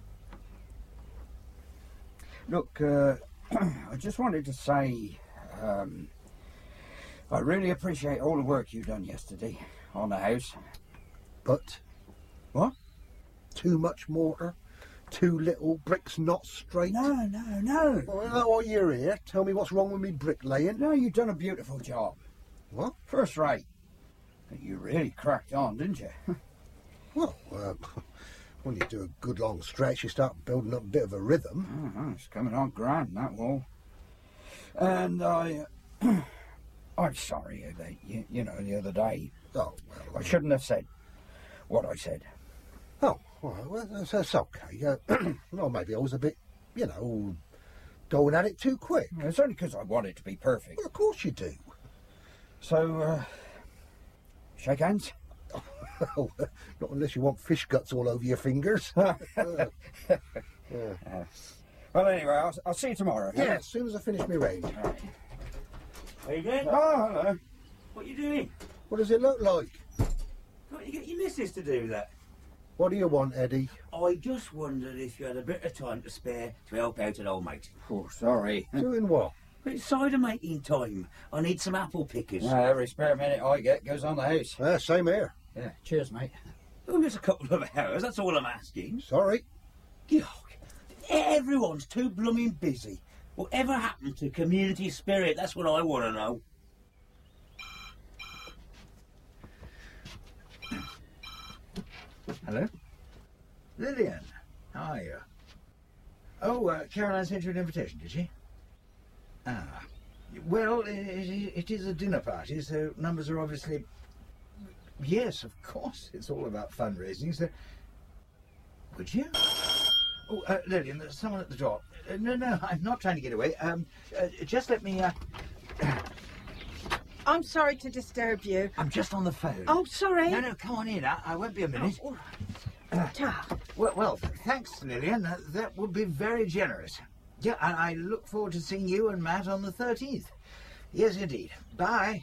Look, uh, I just wanted to say, um, I really appreciate all the work you done yesterday on the house. But? What? Too much mortar? Too little bricks not straight? No, no, no. Well, now while you're here, tell me what's wrong with me bricklaying. No, you've done a beautiful job. What? First rate. You really cracked on, didn't you? Well, uh, when you do a good long stretch, you start building up a bit of a rhythm. Oh, it's coming on grand, that wall. And I... Uh, I'm sorry about you, you know, the other day. Oh, well... I shouldn't have said what I said. Oh, well, that's, that's okay. Uh, well, maybe I was a bit, you know, going at it too quick. It's only because I want it to be perfect. Well, of course you do. So, uh, shake hands? Oh, not unless you want fish guts all over your fingers. uh, yeah. uh, well, anyway, I'll, I'll see you tomorrow. Yeah, as soon as I finish my range. Right. How you doing? Oh, hello. What you doing? What does it look like? Can't you get your missus to do that? What do you want, Eddie? I just wondered if you had a bit of time to spare to help out an old mate. Oh, sorry. Doing what? It's cider making time. I need some apple pickers. Uh, every spare minute I get goes on the house. Uh, same here. Yeah, cheers, mate. Oh, just a couple of hours, that's all I'm asking. Sorry. Yuck. Everyone's too blooming busy. Whatever happened to community spirit? That's what I want to know. Hello? Lillian, how are you? Oh, uh, Caroline sent you an invitation, did she? Ah. Well, it, it, it is a dinner party, so numbers are obviously... Yes, of course, it's all about fundraising, so... Would you? Oh, uh, Lillian, there's someone at the door. Uh, no, no, I'm not trying to get away. Um, uh, just let me, uh... I'm sorry to disturb you. I'm just on the phone. Oh, sorry. No, no, come on in. I, I won't be a minute. Oh, all right. Uh, well, well, thanks, Lillian. Uh, that would be very generous. Yeah, and I look forward to seeing you and Matt on the thirteenth. Yes, indeed. Bye.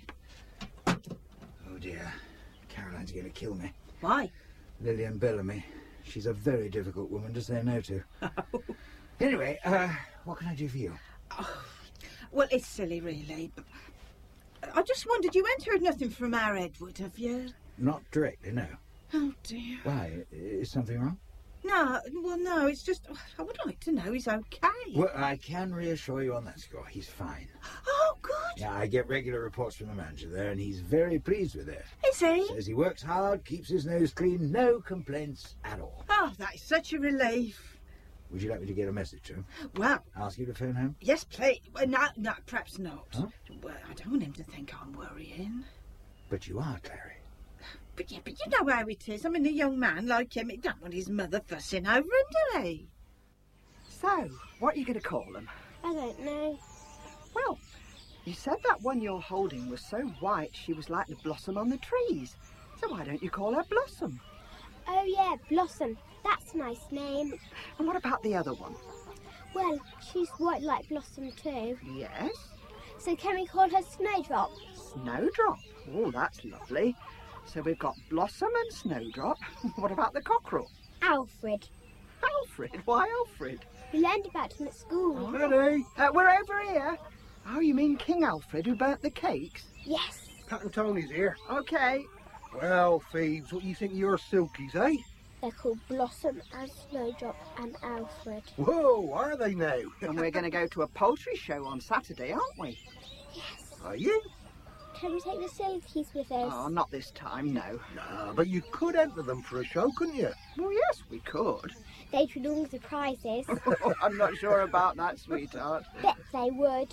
Oh, dear. Caroline's going to kill me. Why? Lillian Bellamy. She's a very difficult woman to say no to. Anyway, uh, what can I do for you? Oh, well, it's silly, really. I just wondered, you ain't heard nothing from our Edward, have you? Not directly, no. Oh, dear. Why? Is something wrong? No, well, no, it's just, I would like to know he's okay. Well, I can reassure you on that score. He's fine. Oh, good. Yeah, I get regular reports from the manager there, and he's very pleased with it. Is he? Says he works hard, keeps his nose clean, no complaints at all. Oh, that is such a relief. Would you like me to get a message to him? Well... Ask you to phone home? Yes, please. Well, no, no, perhaps not. Huh? Well, I don't want him to think I'm worrying. But you are, Clary. But yeah, but you know how it is. I mean, a young man like him, he don't want his mother fussing over him, do he? So, what are you going to call them? I don't know. Well, you said that one you're holding was so white she was like the blossom on the trees. So why don't you call her Blossom? Oh yeah, Blossom. That's a nice name. And what about the other one? Well, she's white like Blossom too. Yes? So can we call her Snowdrop? Snowdrop? Oh, that's lovely. So we've got Blossom and Snowdrop. What about the cockerel? Alfred. Alfred? Why Alfred? We learned about him at school. Oh, really? Uh, we're over here. Oh, you mean King Alfred who burnt the cakes? Yes. Captain Tony's here. Okay. Well, thieves, what do you think of your silkies, eh? They're called Blossom and Snowdrop and Alfred. Whoa, are they now? And we're going to go to a poultry show on Saturday, aren't we? Yes. Are you? Can we take the silkies with us? Oh, not this time, no. No, but you could enter them for a show, couldn't you? Well, yes, we could. They'd win all the prizes. I'm not sure about that, sweetheart. Bet they would.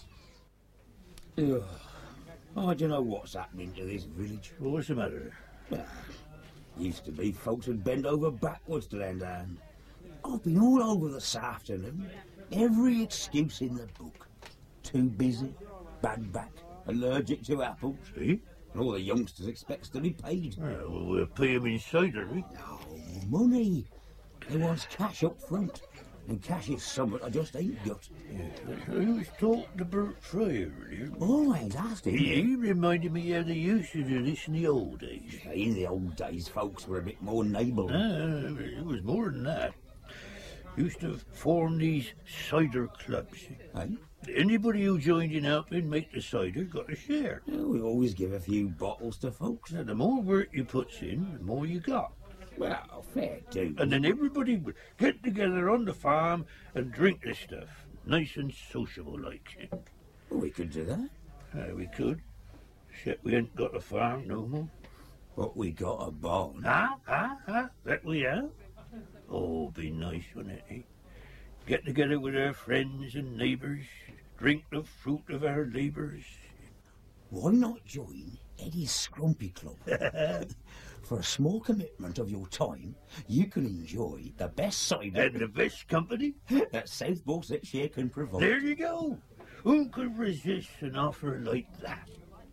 Ugh. I don't know what's happening to this village. What's the matter? Well, used to be folks would bend over backwards to lend a hand. I've been all over this afternoon. Every excuse in the book. Too busy, bad back, allergic to apples. See? And all the youngsters expects to be paid. Well, we'll pay them in cider, eh? No, money. They want cash up front. And cash is something I just ain't got. Yeah, I was talking to Bert Fryer earlier. Always asked him. He, he reminded me how they used to do this in the old days. Yeah, in the old days, folks were a bit more neighbourly. Ah, it was more than that. Used to form these cider clubs. Eh? Anybody who joined in helping make the cider got a share. Yeah, we always give a few bottles to folks. Now, the more work you puts in, the more you got. Well, fair do. And then everybody would get together on the farm and drink the stuff. Nice and sociable like. Well, we could do that. Uh, we could. Except we ain't got a farm no more. But we got a barn. Ah, ah, ah, that we have. Oh, be nice, wouldn't it, eh? Get together with our friends and neighbours, drink the fruit of our labours. Why not join Eddie's Scrumpy Club? For a small commitment of your time, you can enjoy the best cider And the best company? that South Borsetshire can provide. There you go. Who could resist an offer like that?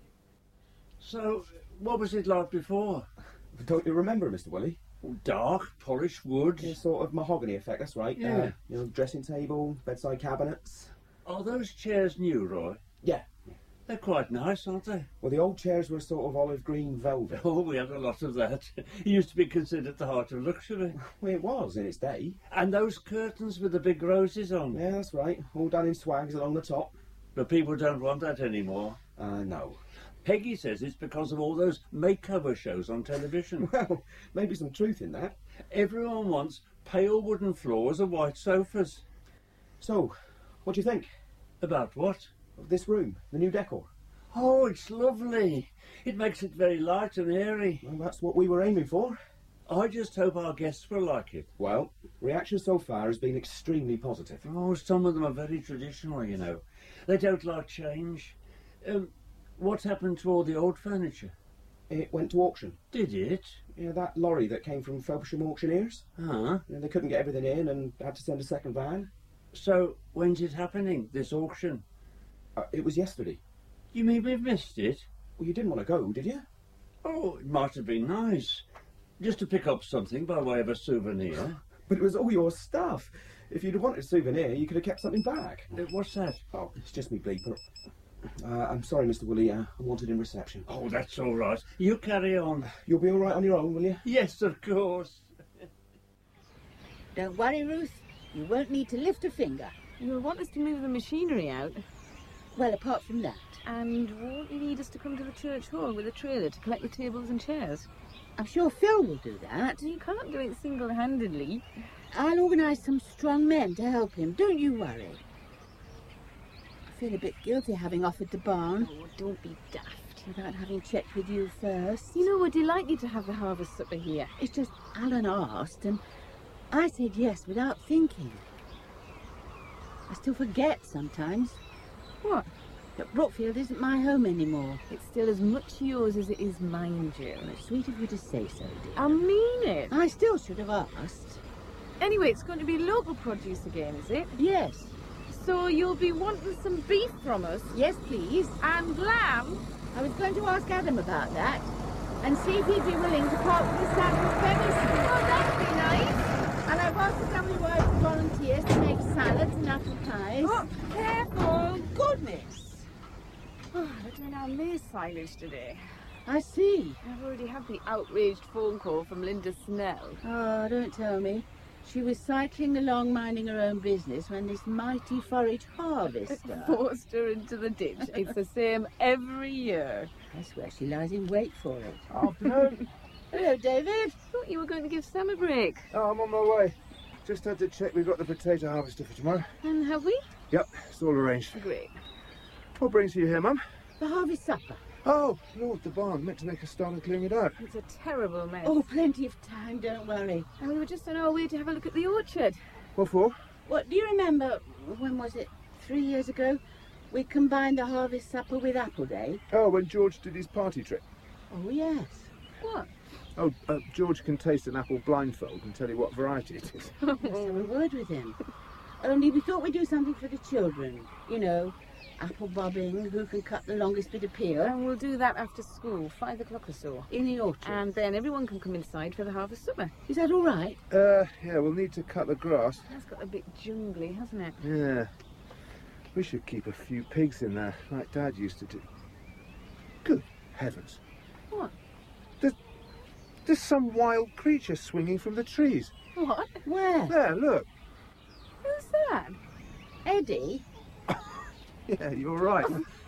So, what was it like before? Don't you remember, Mister Willie? Dark, polished wood. Yeah, sort of mahogany effect, that's right. Yeah. Uh, you know, dressing table, bedside cabinets. Are those chairs new, Roy? Yeah. They're quite nice, aren't they? Well, the old chairs were sort of olive green velvet. Oh, we had a lot of that. It used to be considered the heart of luxury. Well, it was in its day. And those curtains with the big roses on. Yeah, that's right. All done in swags along the top. But people don't want that anymore. Uh, no. Peggy says it's because of all those makeover shows on television. Well, maybe some truth in that. Everyone wants pale wooden floors and white sofas. So, what do you think? About what? Of this room, the new decor. Oh, it's lovely. It makes it very light and airy. Well, that's what we were aiming for. I just hope our guests will like it. Well, reaction so far has been extremely positive. Oh, some of them are very traditional, you know. They don't like change. Um, what's happened to all the old furniture? It went to auction. Did it? Yeah, that lorry that came from Felpersham Auctioneers. Huh? Yeah, they couldn't get everything in and had to send a second van. So, when's it happening, this auction? Uh, it was yesterday. You mean we've missed it? Well, you didn't want to go, did you? Oh, it might have been nice. Just to pick up something by way of a souvenir. But it was all your stuff. If you'd wanted a souvenir, you could have kept something back. Uh, what's that? Oh, it's just me bleeper. Uh, I'm sorry, Mister Woolley. Uh, I'm wanted in reception. Oh, that's all right. You carry on. You'll be all right on your own, will you? Yes, of course. Don't worry, Ruth. You won't need to lift a finger. You'll want us to move the machinery out. Well, apart from that. And won't you need us to come to the church hall with a trailer to collect the tables and chairs? I'm sure Phil will do that. You can't do it single-handedly. I'll organise some strong men to help him. Don't you worry. I feel a bit guilty having offered the barn. Oh, don't be daft. Without having checked with you first. You know, we're delighted to have the harvest supper here. It's just Alan asked and I said yes without thinking. I still forget sometimes. What? That Brookfield isn't my home anymore. It's still as much yours as it is mine, Jill. Well, it's sweet of you to say so, dear. I mean it. I still should have asked. Anyway, it's going to be local produce again, is it? Yes. So you'll be wanting some beef from us? Yes, please. And lamb? I was going to ask Adam about that and see if he'd be willing to part with his saddle venison. Oh, that'd be nice. And I've asked the family wives and volunteers to make salads and apple pies. Oh, careful. Goodness. Oh, we're doing our maize silage today. I see. I've already had the outraged phone call from Linda Snell. Oh, don't tell me. She was cycling along minding her own business when this mighty forage harvester forced her into the ditch. It's the same every year. I swear she lies in wait for it. Afternoon. Hello, David. Thought you were going to give Sam a break. Oh, I'm on my way. Just had to check we've got the potato harvester for tomorrow. And have we? Yep, it's all arranged. Great. What brings you here, Mum? The harvest supper. Oh, Lord, the barn. Meant to make a start on clearing it out. It's a terrible mess. Oh, plenty of time, don't worry. And we were just on our way to have a look at the orchard. What for? What, do you remember, when was it, three years ago? We combined the harvest supper with Apple Day. Oh, when George did his party trick. Oh, yes. What? Oh, uh, George can taste an apple blindfold and tell you what variety it is. Let's have a word with him. Only we thought we'd do something for the children. You know, apple bobbing, who can cut the longest bit of peel. And we'll do that after school, five o'clock or so. In the orchard. And then everyone can come inside for the harvest supper. Is that all right? Uh, yeah, we'll need to cut the grass. That's got a bit jungly, hasn't it? Yeah. We should keep a few pigs in there, like Dad used to do. Good heavens. What? There's, there's some wild creature swinging from the trees. What? Where? There, look. Who's that? Eddie? Yeah, you're right.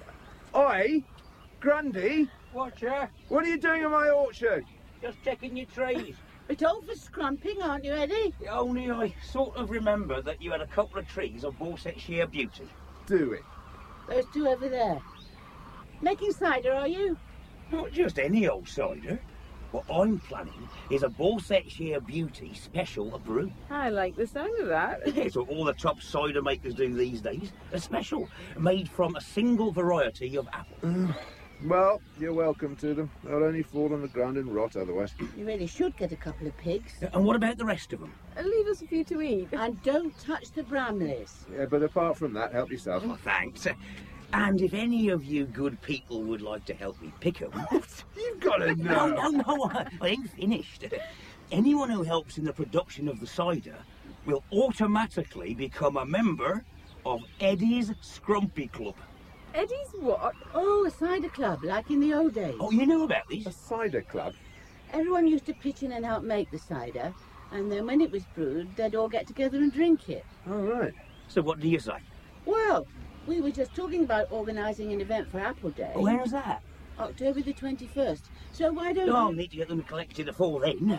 Oi, Grundy. Watcher, What are you doing in my orchard? just checking your trees. Bit old for scrumping, aren't you, Eddie? Only I sort of remember that you had a couple of trees of Borsetshire beauty. Do it. Those two over there. Making cider, are you? Not just any old cider. What I'm planning is a Borsetshire beauty special brew. I like the sound of that. It's what all the top cider makers do these days. A special, made from a single variety of apple. Well, you're welcome to them. They'll only fall on the ground and rot otherwise. You really should get a couple of pigs. And what about the rest of them? And leave us a few to eat. And don't touch the bramleys. Yeah, but apart from that, help yourself. Oh, thanks. And if any of you good people would like to help me pick them... You've got to know. No, no, no, I, I ain't finished. Anyone who helps in the production of the cider will automatically become a member of Eddie's Scrumpy Club. Eddie's what? Oh, a cider club, like in the old days. Oh, you know about these? A cider club? Everyone used to pitch in and help make the cider, and then when it was brewed, they'd all get together and drink it. All right. So what do you say? Well, We were just talking about organising an event for Apple Day. Where's that? October the twenty-first. So why don't Oh, I'll you... need to get them collected before then.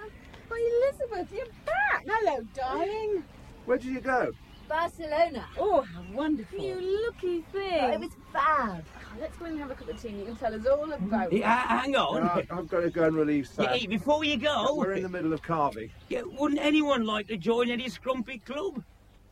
Oh, Elizabeth, you're back! Hello, darling. Where did you go? Barcelona. Oh, how wonderful. You lucky thing. Oh, it was fab. Oh, let's go in and have a cup of tea and you can tell us all about it. Yeah, hang on. Uh, I've got to go and relieve Sam. Yeah, before you go... We're in the middle of carving. Yeah, wouldn't anyone like to join Eddie's Scrumpy Club?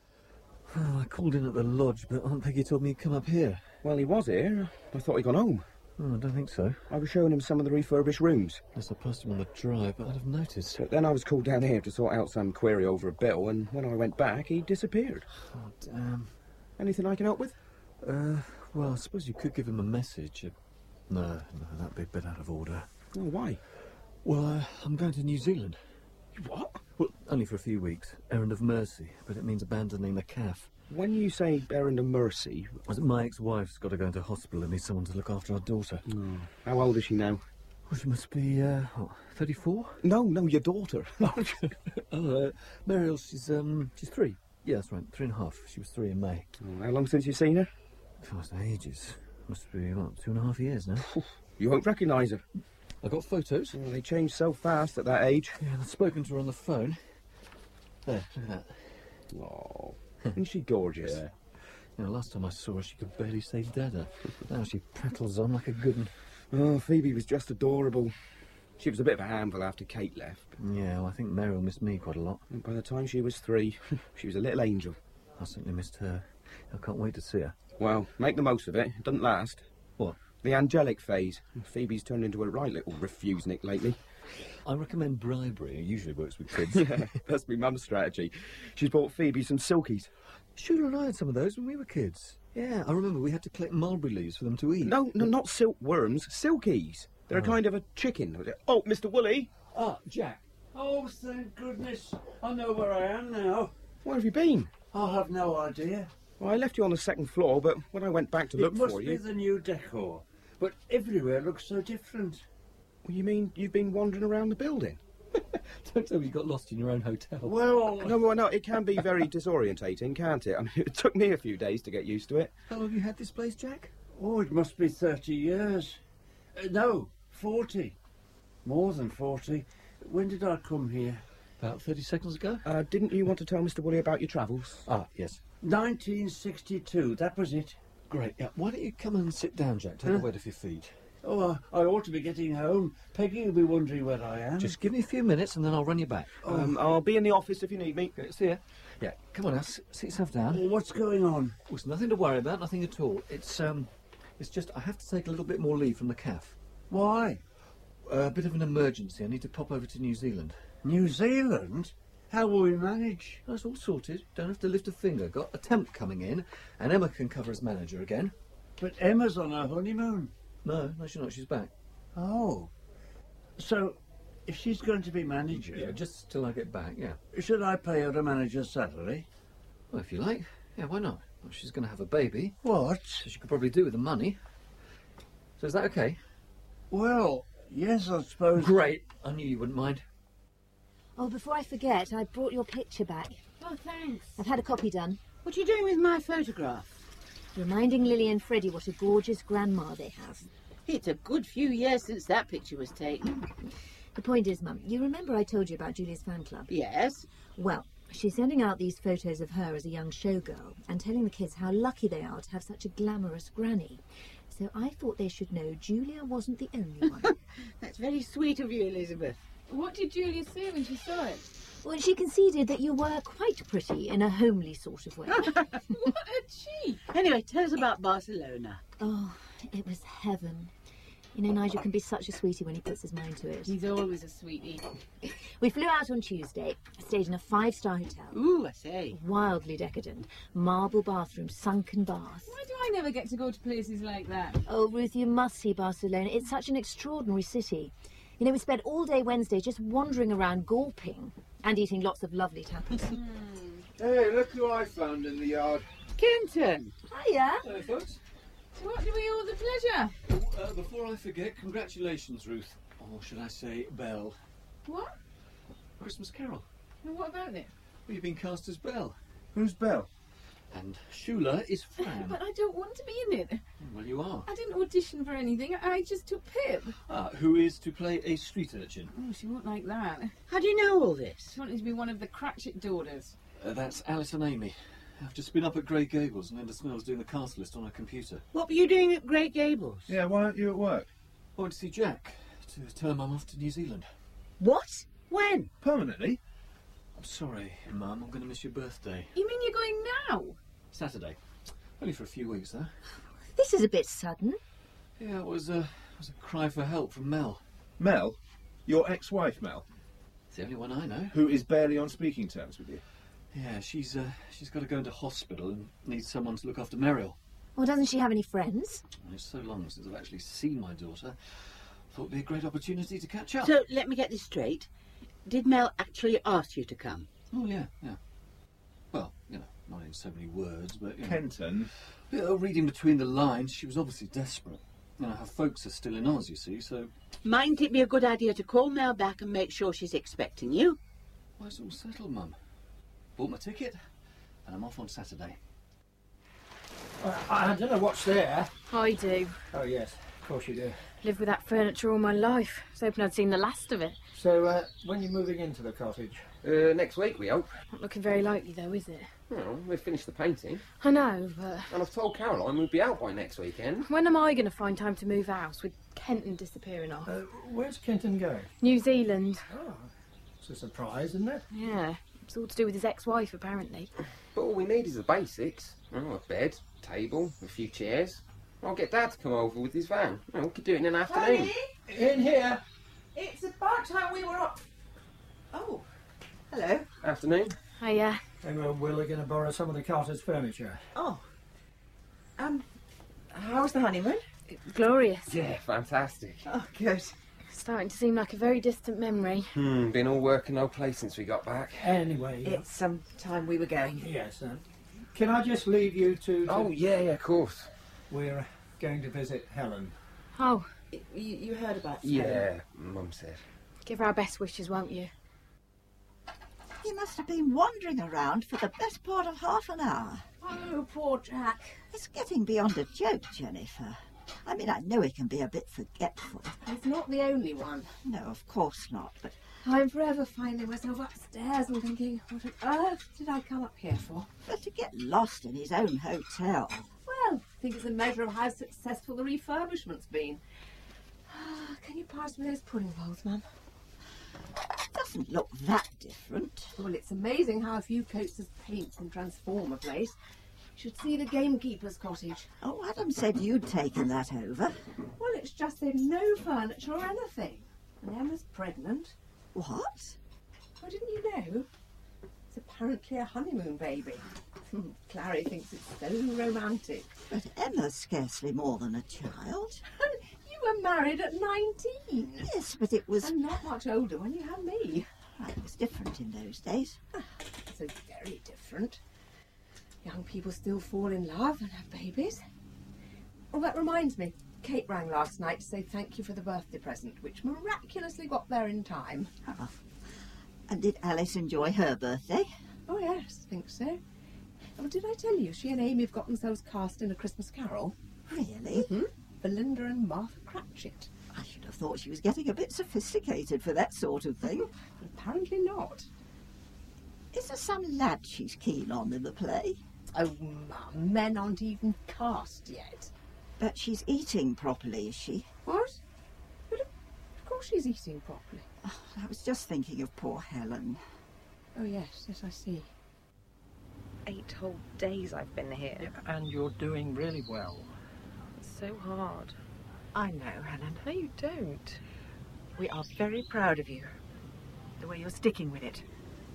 Oh, I called in at the lodge, but Aunt Peggy told me he'd come up here. Well, he was here. I thought he'd gone home. Oh, I don't think so. I was showing him some of the refurbished rooms. Yes, I passed him on the drive, but I'd have noticed. So then I was called down here to sort out some query over a bill, and when I went back, he disappeared. Oh, damn. Anything I can help with? Uh, well, I suppose you could give him a message. Uh, no, no, that'd be a bit out of order. Oh, why? Well, uh, I'm going to New Zealand. What? Well, only for a few weeks. Errand of mercy, but it means abandoning the C A F. When you say errand of mercy... My ex-wife's got to go into hospital and needs someone to look after our daughter. Oh. How old is she now? Well, she must be, uh, what, thirty-four? No, no, your daughter. oh, uh, Mariel, she's, um, she's three. Yeah, that's right, three and a half. She was three in May. Oh, how long since you've seen her? Oh, it's ages. Must be, what, two and a half years now. You won't recognise her. I got photos. Oh, they change so fast at that age. Yeah, and I've spoken to her on the phone. There, look at that. Oh, isn't she gorgeous? Yeah. You know, last time I saw her, she could barely say dada. Now she prattles on like a good one. Oh, Phoebe was just adorable. She was a bit of a handful after Kate left. Yeah, well, I think Mariel missed me quite a lot. And by the time she was three, she was a little angel. I certainly missed her. I can't wait to see her. Well, make the most of it. It doesn't last. What? The angelic phase. Phoebe's turned into a right little refusenick lately. I recommend bribery. It usually works with kids. Yeah, that's my mum's strategy. She's bought Phoebe some silkies. Shooter and I had some of those when we were kids. Yeah, I remember we had to collect mulberry leaves for them to eat. No, no, not silkworms. Silkies. They're Oh. a kind of a chicken. Oh, Mister Woolley. Ah, Jack. Oh, thank goodness. I know where I am now. Where have you been? I have no idea. Well, I left you on the second floor, but when I went back to look it must for be you... the new decor. But everywhere looks so different. Well, you mean you've been wandering around the building? Don't tell me you got lost in your own hotel. Well... No, well, no, it can be very disorientating, can't it? I mean, it took me a few days to get used to it. How long have you had this place, Jack? Oh, it must be thirty years. Uh, no, forty. More than forty. When did I come here? About thirty seconds ago. Uh, didn't you want to tell Mister Woolley about your travels? Ah, yes. nineteen sixty-two, that was it. Great. Yeah. Why don't you come and sit down, Jack? Take Huh? a weight off your feet. Oh, I, I ought to be getting home. Peggy will be wondering where I am. Just give me a few minutes and then I'll run you back. Um, I'll be in the office if you need me. Okay, see ya. Yeah, come on now, s- sit yourself down. Oh, what's going on? Well, it's nothing to worry about, nothing at all. It's, um, it's just I have to take a little bit more leave from the C A F. Why? Uh, a bit of an emergency. I need to pop over to New Zealand. New Zealand? How will we manage? That's all sorted. Don't have to lift a finger. Got a temp coming in, and Emma can cover as manager again. But Emma's on her honeymoon. No, no, she's not. She's back. Oh. So, if she's going to be manager... Yeah, just till I get back, yeah. Should I pay her a manager's salary? Well, if you like. Yeah, why not? Well, she's going to have a baby. What? So she could probably do with the money. So is that okay? Well, yes, I suppose... Great. I knew you wouldn't mind. Oh, before I forget, I brought your picture back. Oh, thanks. I've had a copy done. What are you doing with my photograph? Reminding Lily and Freddie what a gorgeous grandma they have. It's a good few years since that picture was taken. The point is, Mum, you remember I told you about Julia's fan club? Yes. Well, she's sending out these photos of her as a young showgirl and telling the kids how lucky they are to have such a glamorous granny. So I thought they should know Julia wasn't the only one. That's very sweet of you, Elizabeth. What did Julia say when she saw it? Well, she conceded that you were quite pretty in a homely sort of way. What a cheek! Anyway, tell us about Barcelona. Oh, it was heaven. You know, Nigel can be such a sweetie when he puts his mind to it. He's always a sweetie. We flew out on Tuesday, stayed in a five-star hotel. Ooh, I say. Wildly decadent. Marble bathroom, sunken bath. Why do I never get to go to places like that? Oh, Ruth, you must see Barcelona. It's such an extraordinary city. You know, we spent all day Wednesday just wandering around gawping and eating lots of lovely tapas. Hey, look who I found in the yard. Kenton! Hiya! Hello, folks. To what do we owe the pleasure? Oh, uh, before I forget, congratulations, Ruth. Or should I say, Belle. What? Christmas Carol. And what about it? Well, you've been cast as Belle. Who's Belle? And Shula is Fran. But I don't want to be in it. Well, you are. I didn't audition for anything. I just took Pip. Ah, who is to play a street urchin? Oh, she won't like that. How do you know all this? She wanted to be one of the Cratchit daughters. Uh, that's Alice and Amy. I've just been up at Grey Gables and Linda Snell's doing the cast list on her computer. What were you doing at Grey Gables? Yeah, why aren't you at work? I went to see Jack to turn Mum off to New Zealand. What? When? Permanently? I'm sorry, Mum. I'm going to miss your birthday. You mean you're going now? Saturday. Only for a few weeks, though. This is a bit sudden. Yeah, it was, uh, it was a cry for help from Mel. Mel? Your ex-wife, Mel? It's the only one I know. Who is barely on speaking terms with you? Yeah, she's uh, she's got to go into hospital and needs someone to look after Merrill. Well, doesn't she have any friends? And it's so long since I've actually seen my daughter. Thought it'd be a great opportunity to catch up. So, let me get this straight. Did Mel actually ask you to come? Oh, yeah, yeah. Well, you know, not in so many words, but... You know, Kenton? You know, reading between the lines, she was obviously desperate. You know, her folks are still in Oz, you see, so... Mightn't it be a good idea to call Mel back and make sure she's expecting you? Well, it's all settled, Mum. Bought my ticket, and I'm off on Saturday. Uh, I don't know what's there. I do. Oh, yes, of course you do. Lived with that furniture all my life. I was hoping I'd seen the last of it. So, uh, when are you moving into the cottage? Uh, next week, we hope. Not looking very likely, though, is it? Well, we've finished the painting. I know, but... And I've told Caroline we'd be out by next weekend. When am I going to find time to move house with Kenton disappearing off? Uh, where's Kenton going? New Zealand. Oh, it's a surprise, isn't it? Yeah, it's all to do with his ex-wife, apparently. But all we need is the basics. Oh, a bed, table, a few chairs. I'll get Dad to come over with his van. Oh, we could do it in an afternoon. Honey, In here. it's about time we were up. Oh, hello. Afternoon. Hiya. And uh, we're going to borrow some of the Carter's furniture. Oh. Um, how's the honeymoon? Glorious. Yeah, fantastic. Oh, good. Starting to seem like a very distant memory. Hmm, been all work and no play since we got back. Anyway. It's some time we were going. Yes. Uh, can I just leave you to... to... Oh, yeah, yeah, of course. We're going to visit Helen. Oh. You, you heard about Yeah, Helen? Mum said. Give her our best wishes, won't you? He must have been wandering around for the best part of half an hour. Oh, poor Jack. It's getting beyond a joke, Jennifer. I mean, I know he can be a bit forgetful. He's not the only one. No, of course not, but... I'm forever finding myself upstairs and thinking, what on earth did I come up here for? But to get lost in his own hotel. Well, I think it's a measure of how successful the refurbishment's been. Can you pass me those pudding bowls, Mum? Doesn't look that different. Well, it's amazing how a few coats of paint can transform a place. You should see the gamekeeper's cottage. Oh, Adam said you'd taken that over. Well, it's just they've no furniture or anything. And Emma's pregnant. What? Oh, didn't you know? It's apparently a honeymoon baby. Clary thinks it's so romantic. But Emma's scarcely more than a child. You were married at nineteen. Yes, but it was... And not much older when you had me. Well, it was different in those days. So very different. Young people still fall in love and have babies. Oh, that reminds me. Kate rang last night to say thank you for the birthday present, which miraculously got there in time. Oh. And did Alice enjoy her birthday? Oh, yes, I think so. Oh, did I tell you she and Amy have got themselves cast in A Christmas Carol? Really? Mm-hmm. Belinda and Martha Cratchit. I should have thought she was getting a bit sophisticated for that sort of thing. But apparently not. Is there some lad she's keen on in the play? Oh, Mum, men aren't even cast yet. But she's eating properly, is she? What? But of course she's eating properly. Oh, I was just thinking of poor Helen. Oh, yes, yes, I see. Eight whole days I've been here. Yeah, and you're doing really well. It's so hard. I know, Helen. No, you don't. We are very proud of you. The way you're sticking with it.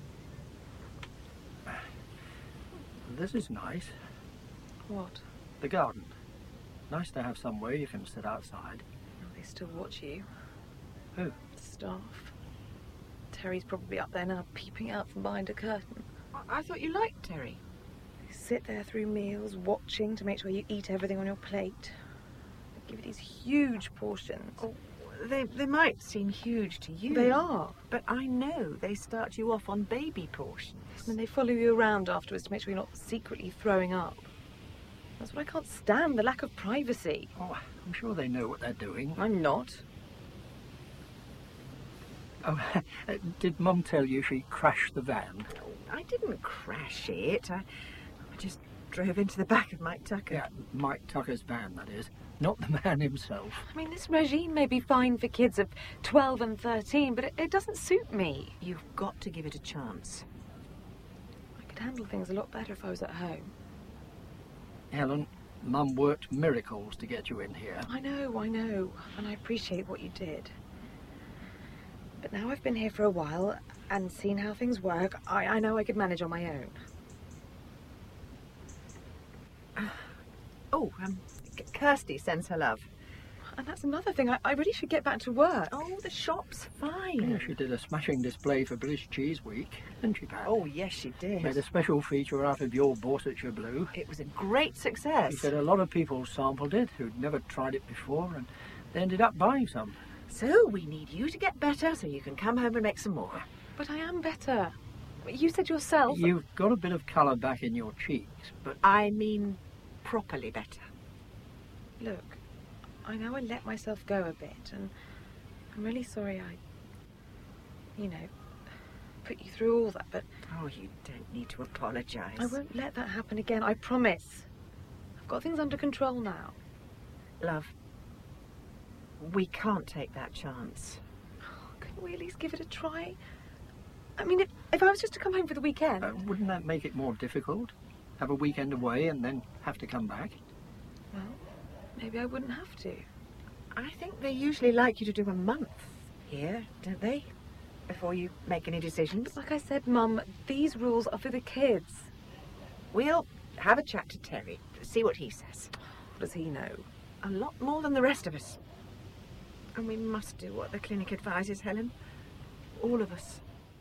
This is nice. What? The garden. Nice to have somewhere you can sit outside. They still watch you. Who? The staff. Terry's probably up there now, peeping out from behind a curtain. I, I thought you liked Terry. They sit there through meals, watching to make sure you eat everything on your plate. They give you these huge portions. Oh, They, they might seem huge to you. They are. But I know they start you off on baby portions. And they follow you around afterwards to make sure you're not secretly throwing up. That's what I can't stand, the lack of privacy. Oh, I'm sure they know what they're doing. I'm not. Oh, did Mum tell you she crashed the van? I didn't crash it. I, I just drove into the back of Mike Tucker. Yeah, Mike Tucker's van, that is. Not the man himself. I mean, this regime may be fine for kids of twelve and thirteen, but it, it doesn't suit me. You've got to give it a chance. I could handle things a lot better if I was at home. Helen, Mum worked miracles to get you in here. I know, I know, and I appreciate what you did. But now I've been here for a while and seen how things work, I, I know I could manage on my own. Uh, oh, um, Kirsty sends her love. And that's another thing, I, I really should get back to work. Oh, the shop's fine. Yeah, she did a smashing display for British Cheese Week, didn't she, Pat? Oh, yes, she did. Made a special feature out of your Borsetshire Blue. It was a great success. She said a lot of people sampled it who'd never tried it before, and they ended up buying some. So we need you to get better so you can come home and make some more. But I am better. You said yourself... You've got a bit of colour back in your cheeks, but... I mean properly better. Look, I know I let myself go a bit, and I'm really sorry I, you know, put you through all that, but... Oh, you don't need to apologise. I won't let that happen again, I promise. I've got things under control now. Love, we can't take that chance. Couldn't we at least give it a try? I mean, if, if I was just to come home for the weekend... Uh, wouldn't that make it more difficult? Have a weekend away and then have to come back? Well, maybe I wouldn't have to. I think they usually like you to do a month here, don't they? Before you make any decisions. But like I said, Mum, these rules are for the kids. We'll have a chat to Terry, see what he says. What does he know? A lot more than the rest of us. And we must do what the clinic advises, Helen. All of us.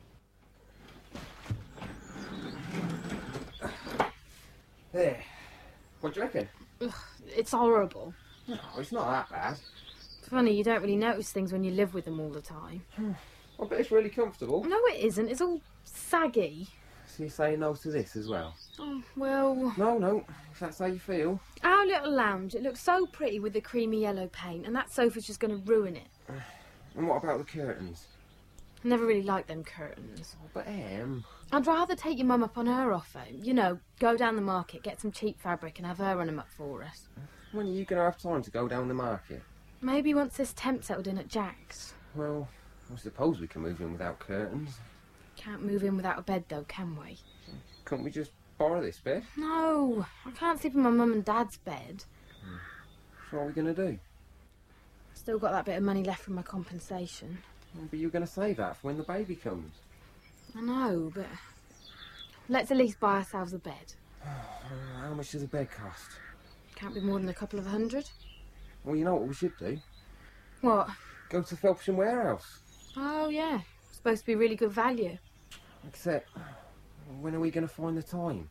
There. What do you reckon? Ugh, it's horrible. No, it's not that bad. Funny, you don't really notice things when you live with them all the time. I bet it's really comfortable. No, it isn't. It's all saggy. So you're saying no to this as well? Oh, well... No, no, if that's how you feel. Our little lounge, it looks so pretty with the creamy yellow paint, and that sofa's just going to ruin it. And what about the curtains? I never really liked them curtains. Oh, but Em... I'd rather take your mum up on her offer. You know, go down the market, get some cheap fabric and have her run them up for us. When are you going to have time to go down the market? Maybe once this temp settled in at Jack's. Well, I suppose we can move in without curtains. Can't move in without a bed though, can we? Couldn't we just borrow this bed? No, I can't sleep in my mum and dad's bed. So what are we going to do? Still got that bit of money left from my compensation. But you're going to save that for when the baby comes. I know, but let's at least buy ourselves a bed. How much does a bed cost? Can't be more than a couple of hundred. Well, you know what we should do? What? Go to the Felpsham warehouse. Oh, yeah. Supposed to be really good value. Except, when are we going to find the time?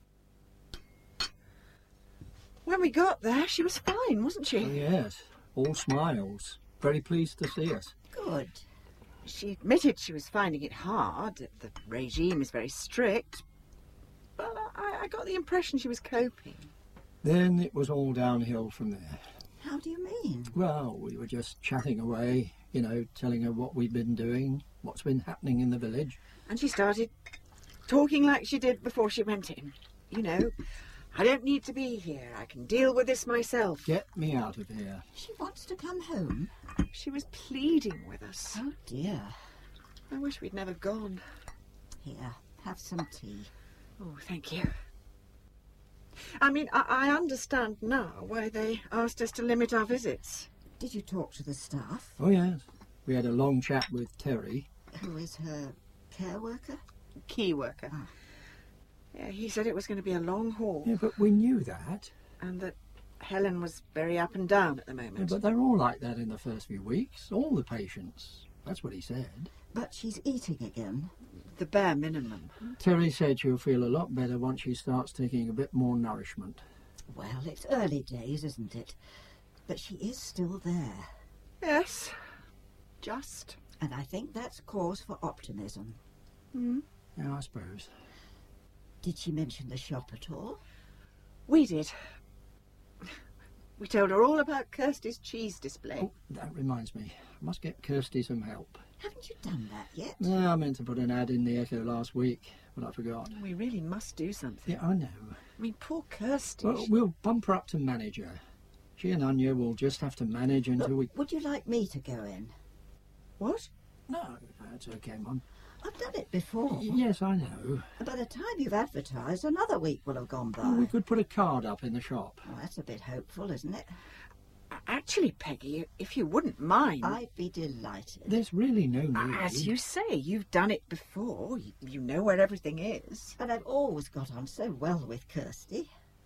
When we got there, she was fine, wasn't she? Oh, yes. All smiles. Very pleased to see us. Good. She admitted she was finding it hard. The regime is very strict. But I, I got the impression she was coping. Then it was all downhill from there. How do you mean? Well, we were just chatting away, you know, telling her what we'd been doing, what's been happening in the village. And she started talking like she did before she went in. You know, I don't need to be here. I can deal with this myself. Get me out of here. She wants to come home. She was pleading with us. Oh, dear. I wish we'd never gone. Here, have some tea. Oh, thank you. I mean, I, I understand now why they asked us to limit our visits. Did you talk to the staff? Oh, yes. We had a long chat with Terry. Who is her care worker? Key worker. Ah. Yeah, he said it was going to be a long haul. Yeah, but we knew that. And that Helen was very up and down at the moment. Yeah, but they're all like that in the first few weeks. All the patients. That's what he said. But she's eating again. The bare minimum. Terry said she'll feel a lot better once she starts taking a bit more nourishment. Well, it's early days, isn't it? But she is still there. Yes, just. And I think that's cause for optimism. Hmm? Yeah, I suppose. Did she mention the shop at all? We did. We told her all about Kirsty's cheese display. Oh, that reminds me. I must get Kirsty some help. Haven't you done that yet? No, I meant to put an ad in the Echo last week, but I forgot. We really must do something. Yeah, I know. I mean, poor Kirsty. Well, we'll bump her up to manager. She and Anya will just have to manage until Look, we... Would you like me to go in? What? No, that's okay, Mum. I've done it before. Y- yes, I know. By the time you've advertised, another week will have gone by. Well, we could put a card up in the shop. Well, that's a bit hopeful, isn't it? Actually, Peggy, if you wouldn't mind... I'd be delighted. There's really no need. As you say, you've done it before. You, you know where everything is. And I've always got on so well with Kirsty.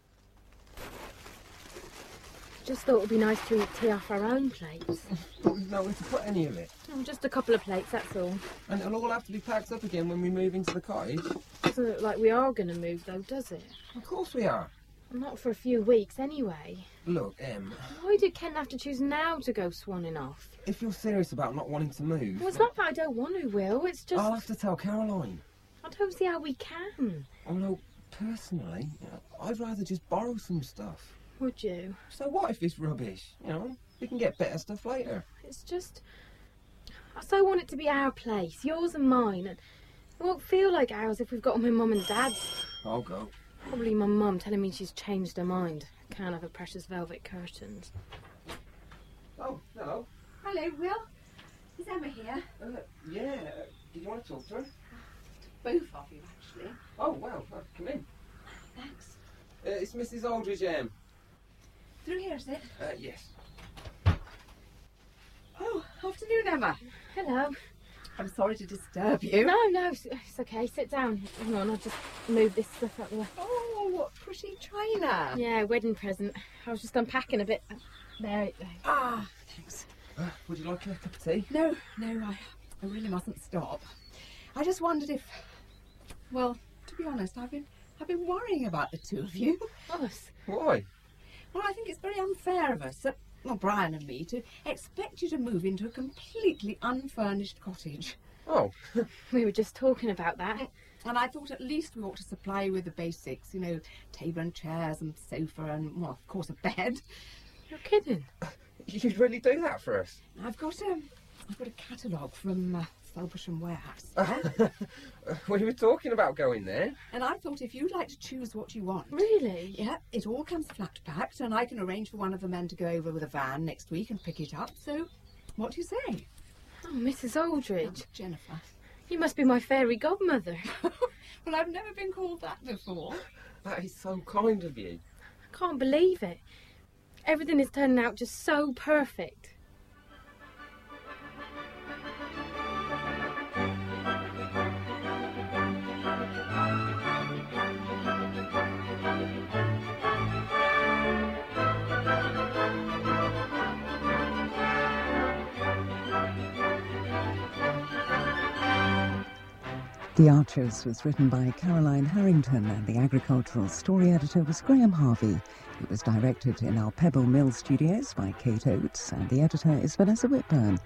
Just thought it would be nice to eat tea off our own plates. But we've nowhere to put any of it. Oh, just a couple of plates, that's all. And it'll all have to be packed up again when we move into the cottage. Doesn't look like we are going to move, though, does it? Of course we are. Not for a few weeks, anyway. Look, Em, Why did Ken have to choose now to go swanning off? if you're serious about not wanting to move... Well, it's not that I don't want to, Will. It's just... I'll have to tell Caroline. I don't see how we can. Although, personally, I'd rather just borrow some stuff. Would you? So what if it's rubbish? You know, we can get better stuff later. It's just... I so want it to be our place, yours and mine. And it won't feel like ours if we've got my mum and dad's. I'll go. Probably my mum telling me she's changed her mind. Can't have her precious velvet curtains. Oh, hello. Hello, Will. Is Emma here? Uh, yeah, did you want to talk to her? Both of you, actually. Oh, well, uh, come in. Thanks. Uh, it's Missus Aldridge, Em. Through here, is it? Uh, yes. Oh, afternoon, Emma. Hello. I'm sorry to disturb you. No, no, it's, it's okay. Sit down. Hang on, I'll just move this stuff out the way. Oh, what pretty china. Yeah, wedding present. I was just unpacking a bit. There it goes. Ah, thanks. Uh, would you like a cup of tea? No, no, I, I really mustn't stop. I just wondered if, well, to be honest, I've been, I've been worrying about the two of you. Us? Why? Well, I think it's very unfair of us, uh, well, Brian and me, to expect you to move into a completely unfurnished cottage. Oh. We were just talking about that. And I thought at least we ought to supply you with the basics, you know, table and chairs and sofa and, well, of course, a bed. You're kidding. You'd really do that for us? I've got a, I've got a catalogue from uh, Felbersham Warehouse. Uh, we were talking about going there. And I thought if you'd like to choose what you want. Really? Yeah, it all comes flat packed, and I can arrange for one of the men to go over with a van next week and pick it up. So, what do you say? Oh, Missus Aldridge. Oh, Jennifer. You must be my fairy godmother. Well, I've never been called that before. That is so kind of you. I can't believe it. Everything is turning out just so perfect. The Archers was written by Caroline Harrington and the agricultural story editor was Graham Harvey. It was directed in our Pebble Mill studios by Kate Oates and the editor is Vanessa Whitburn.